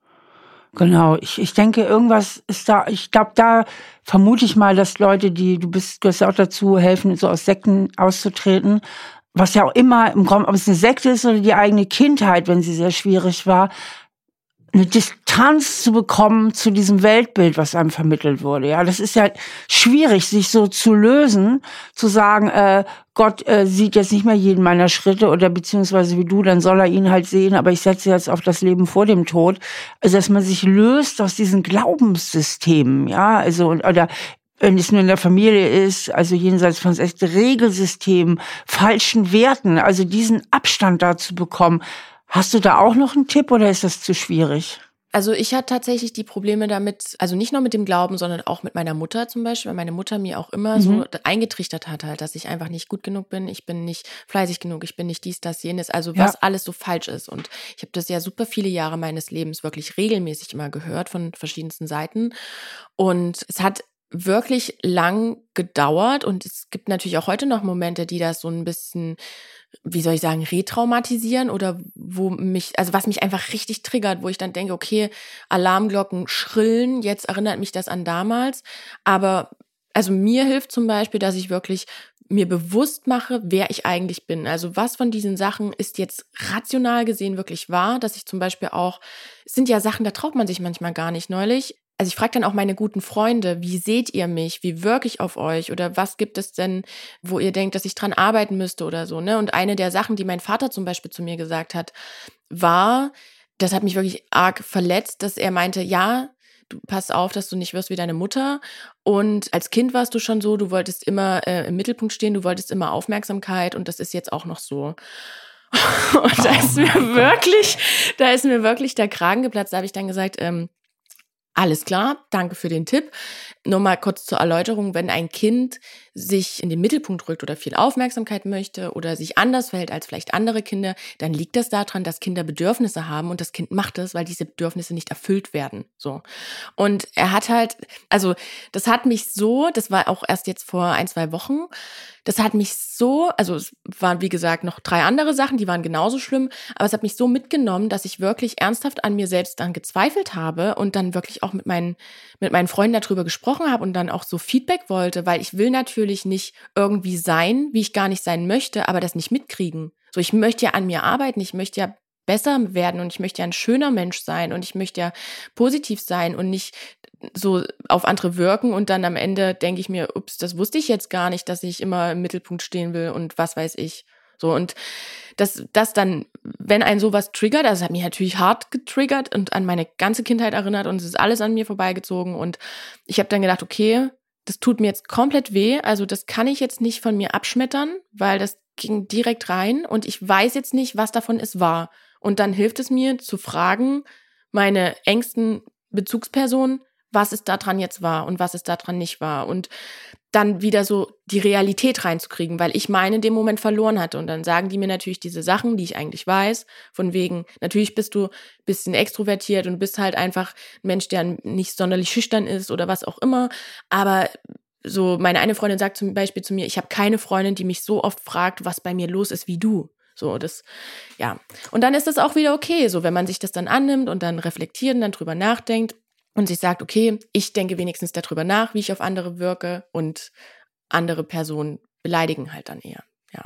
Genau, ich, ich denke, irgendwas ist da, ich glaube, da vermute ich mal, dass Leute, die, du bist, du hast ja auch dazu helfen, so aus Sekten auszutreten, was ja auch immer im Grunde, ob es eine Sekte ist oder die eigene Kindheit, wenn sie sehr schwierig war, eine Distanz zu bekommen zu diesem Weltbild, was einem vermittelt wurde. Ja, das ist ja schwierig, sich so zu lösen, zu sagen, äh, Gott äh, sieht jetzt nicht mehr jeden meiner Schritte oder beziehungsweise wie du, dann soll er ihn halt sehen, aber ich setze jetzt auf das Leben vor dem Tod. Also, dass man sich löst aus diesen Glaubenssystemen, ja, also, oder wenn es nur in der Familie ist, also jenseits von echt Regelsystemen, falschen Werten, also diesen Abstand da zu bekommen. Hast du da auch noch einen Tipp oder ist das zu schwierig? Also ich hatte tatsächlich die Probleme damit, also nicht nur mit dem Glauben, sondern auch mit meiner Mutter zum Beispiel, weil meine Mutter mir auch immer mhm. so eingetrichtert hat halt, dass ich einfach nicht gut genug bin, ich bin nicht fleißig genug, ich bin nicht dies, das, jenes, also was ja. alles so falsch ist. Und ich habe das ja super viele Jahre meines Lebens wirklich regelmäßig immer gehört von verschiedensten Seiten. Und es hat wirklich lang gedauert und es gibt natürlich auch heute noch Momente, die das so ein bisschen, wie soll ich sagen, retraumatisieren oder wo mich, also was mich einfach richtig triggert, wo ich dann denke, okay, Alarmglocken schrillen, jetzt erinnert mich das an damals, aber also mir hilft zum Beispiel, dass ich wirklich mir bewusst mache, wer ich eigentlich bin. Also was von diesen Sachen ist jetzt rational gesehen wirklich wahr, dass ich zum Beispiel auch, es sind ja Sachen, da traut man sich manchmal gar nicht. Neulich, also ich frage dann auch meine guten Freunde, wie seht ihr mich, wie wirke ich auf euch oder was gibt es denn, wo ihr denkt, dass ich dran arbeiten müsste oder so, ne? Und eine der Sachen, die mein Vater zum Beispiel zu mir gesagt hat, war, das hat mich wirklich arg verletzt, dass er meinte, ja, du pass auf, dass du nicht wirst wie deine Mutter. Und als Kind warst du schon so, du wolltest immer äh, im Mittelpunkt stehen, du wolltest immer Aufmerksamkeit und das ist jetzt auch noch so. Und da ist mir wirklich, da ist mir wirklich der Kragen geplatzt. Da habe ich dann gesagt, ähm, alles klar, danke für den Tipp. nur mal kurz zur Erläuterung, wenn ein Kind sich in den Mittelpunkt rückt oder viel Aufmerksamkeit möchte oder sich anders verhält als vielleicht andere Kinder, dann liegt das daran, dass Kinder Bedürfnisse haben und das Kind macht es, weil diese Bedürfnisse nicht erfüllt werden. So. Und er hat halt, also das hat mich so, das war auch erst jetzt vor ein, zwei Wochen, das hat mich so, also es waren wie gesagt noch drei andere Sachen, die waren genauso schlimm, aber es hat mich so mitgenommen, dass ich wirklich ernsthaft an mir selbst dann gezweifelt habe und dann wirklich auch mit meinen, mit meinen Freunden darüber gesprochen habe und dann auch so Feedback wollte, weil ich will natürlich nicht irgendwie sein, wie ich gar nicht sein möchte, aber das nicht mitkriegen. So, ich möchte ja an mir arbeiten, ich möchte ja besser werden und ich möchte ja ein schöner Mensch sein und ich möchte ja positiv sein und nicht so auf andere wirken und dann am Ende denke ich mir, ups, das wusste ich jetzt gar nicht, dass ich immer im Mittelpunkt stehen will und was weiß ich. So, und das, das dann, wenn ein sowas triggert, das hat mich natürlich hart getriggert und an meine ganze Kindheit erinnert und es ist alles an mir vorbeigezogen und ich habe dann gedacht, okay, das tut mir jetzt komplett weh, also das kann ich jetzt nicht von mir abschmettern, weil das ging direkt rein und ich weiß jetzt nicht, was davon es war. Und dann hilft es mir zu fragen, meine engsten Bezugspersonen, was es daran jetzt war und was es daran nicht war. Und dann wieder so die Realität reinzukriegen, weil ich meine in dem Moment verloren hatte. Und dann sagen die mir natürlich diese Sachen, die ich eigentlich weiß, von wegen, natürlich bist du ein bisschen extrovertiert und bist halt einfach ein Mensch, der nicht sonderlich schüchtern ist oder was auch immer. Aber so, meine eine Freundin sagt zum Beispiel zu mir, ich habe keine Freundin, die mich so oft fragt, was bei mir los ist wie du. So, das, ja. Und dann ist das auch wieder okay, so, wenn man sich das dann annimmt und dann reflektiert und dann drüber nachdenkt und sich sagt, okay, ich denke wenigstens darüber nach, wie ich auf andere wirke und andere Personen beleidigen halt dann eher, ja.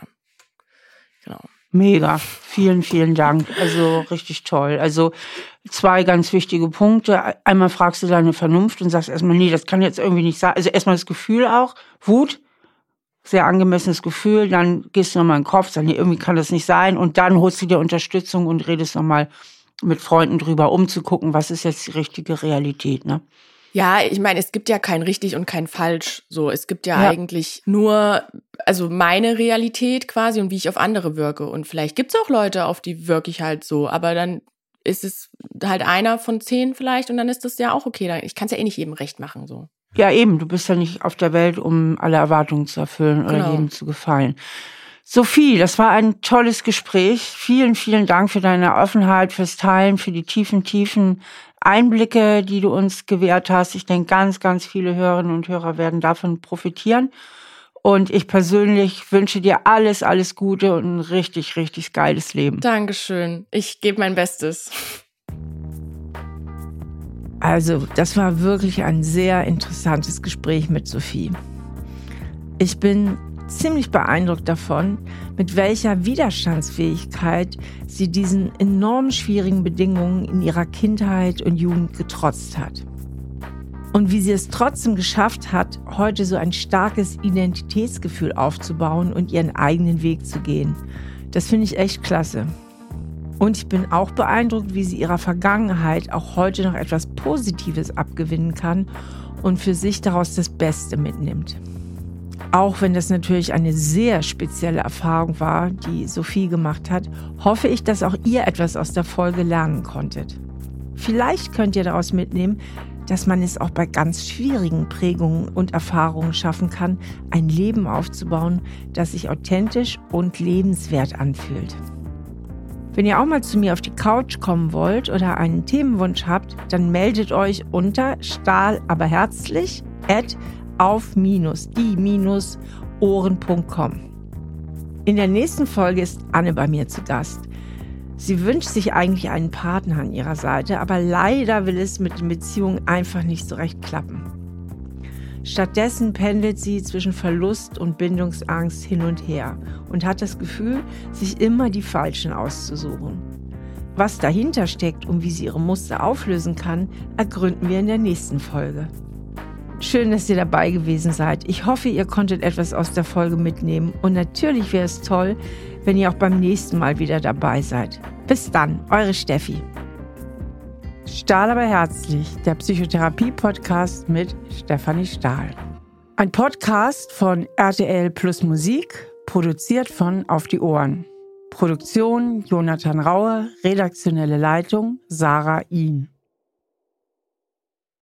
Genau. Mega, vielen, vielen Dank. Also richtig toll. Also zwei ganz wichtige Punkte. Einmal fragst du deine Vernunft und sagst erstmal, nee, das kann jetzt irgendwie nicht sein. Also erstmal das Gefühl auch, Wut, sehr angemessenes Gefühl. Dann gehst du nochmal in den Kopf, sagst, nee, irgendwie kann das nicht sein. Und dann holst du dir Unterstützung und redest nochmal mit Freunden drüber, um zu gucken, was ist jetzt die richtige Realität, ne? Ja, ich meine, es gibt ja kein richtig und kein falsch. So, es gibt ja, ja eigentlich nur, also meine Realität quasi und wie ich auf andere wirke. Und vielleicht gibt's auch Leute, auf die wirke ich halt so. Aber dann ist es halt einer von zehn vielleicht und dann ist das ja auch okay. Ich kann es ja eh nicht jedem recht machen, so. Ja, eben. Du bist ja nicht auf der Welt, um alle Erwartungen zu erfüllen oder Genau. jedem zu gefallen. Sophie, das war ein tolles Gespräch. Vielen, vielen Dank für deine Offenheit, fürs Teilen, für die tiefen, tiefen Einblicke, die du uns gewährt hast. Ich denke, ganz, ganz viele Hörerinnen und Hörer werden davon profitieren. Und ich persönlich wünsche dir alles, alles Gute und ein richtig, richtig geiles Leben. Dankeschön. Ich gebe mein Bestes. Also, das war wirklich ein sehr interessantes Gespräch mit Sophie. Ich bin ziemlich beeindruckt davon, mit welcher Widerstandsfähigkeit sie diesen enorm schwierigen Bedingungen in ihrer Kindheit und Jugend getrotzt hat. Und wie sie es trotzdem geschafft hat, heute so ein starkes Identitätsgefühl aufzubauen und ihren eigenen Weg zu gehen. Das finde ich echt klasse. Und ich bin auch beeindruckt, wie sie ihrer Vergangenheit auch heute noch etwas Positives abgewinnen kann und für sich daraus das Beste mitnimmt. Auch wenn das natürlich eine sehr spezielle Erfahrung war, die Sophie gemacht hat, hoffe ich, dass auch ihr etwas aus der Folge lernen konntet. Vielleicht könnt ihr daraus mitnehmen, dass man es auch bei ganz schwierigen Prägungen und Erfahrungen schaffen kann, ein Leben aufzubauen, das sich authentisch und lebenswert anfühlt. Wenn ihr auch mal zu mir auf die Couch kommen wollt oder einen Themenwunsch habt, dann meldet euch unter stahlaberherzlich at auf-die-ohren punkt com. In der nächsten Folge ist Anne bei mir zu Gast. Sie wünscht sich eigentlich einen Partner an ihrer Seite, aber leider will es mit den Beziehungen einfach nicht so recht klappen. Stattdessen pendelt sie zwischen Verlust und Bindungsangst hin und her und hat das Gefühl, sich immer die Falschen auszusuchen. Was dahinter steckt und wie sie ihre Muster auflösen kann, ergründen wir in der nächsten Folge. Schön, dass ihr dabei gewesen seid. Ich hoffe, ihr konntet etwas aus der Folge mitnehmen. Und natürlich wäre es toll, wenn ihr auch beim nächsten Mal wieder dabei seid. Bis dann, eure Steffi. Stahl aber herzlich, der Psychotherapie-Podcast mit Stefanie Stahl. Ein Podcast von R T L Plus Musik, produziert von Auf die Ohren. Produktion Jonathan Raue, redaktionelle Leitung Sarah Ihn.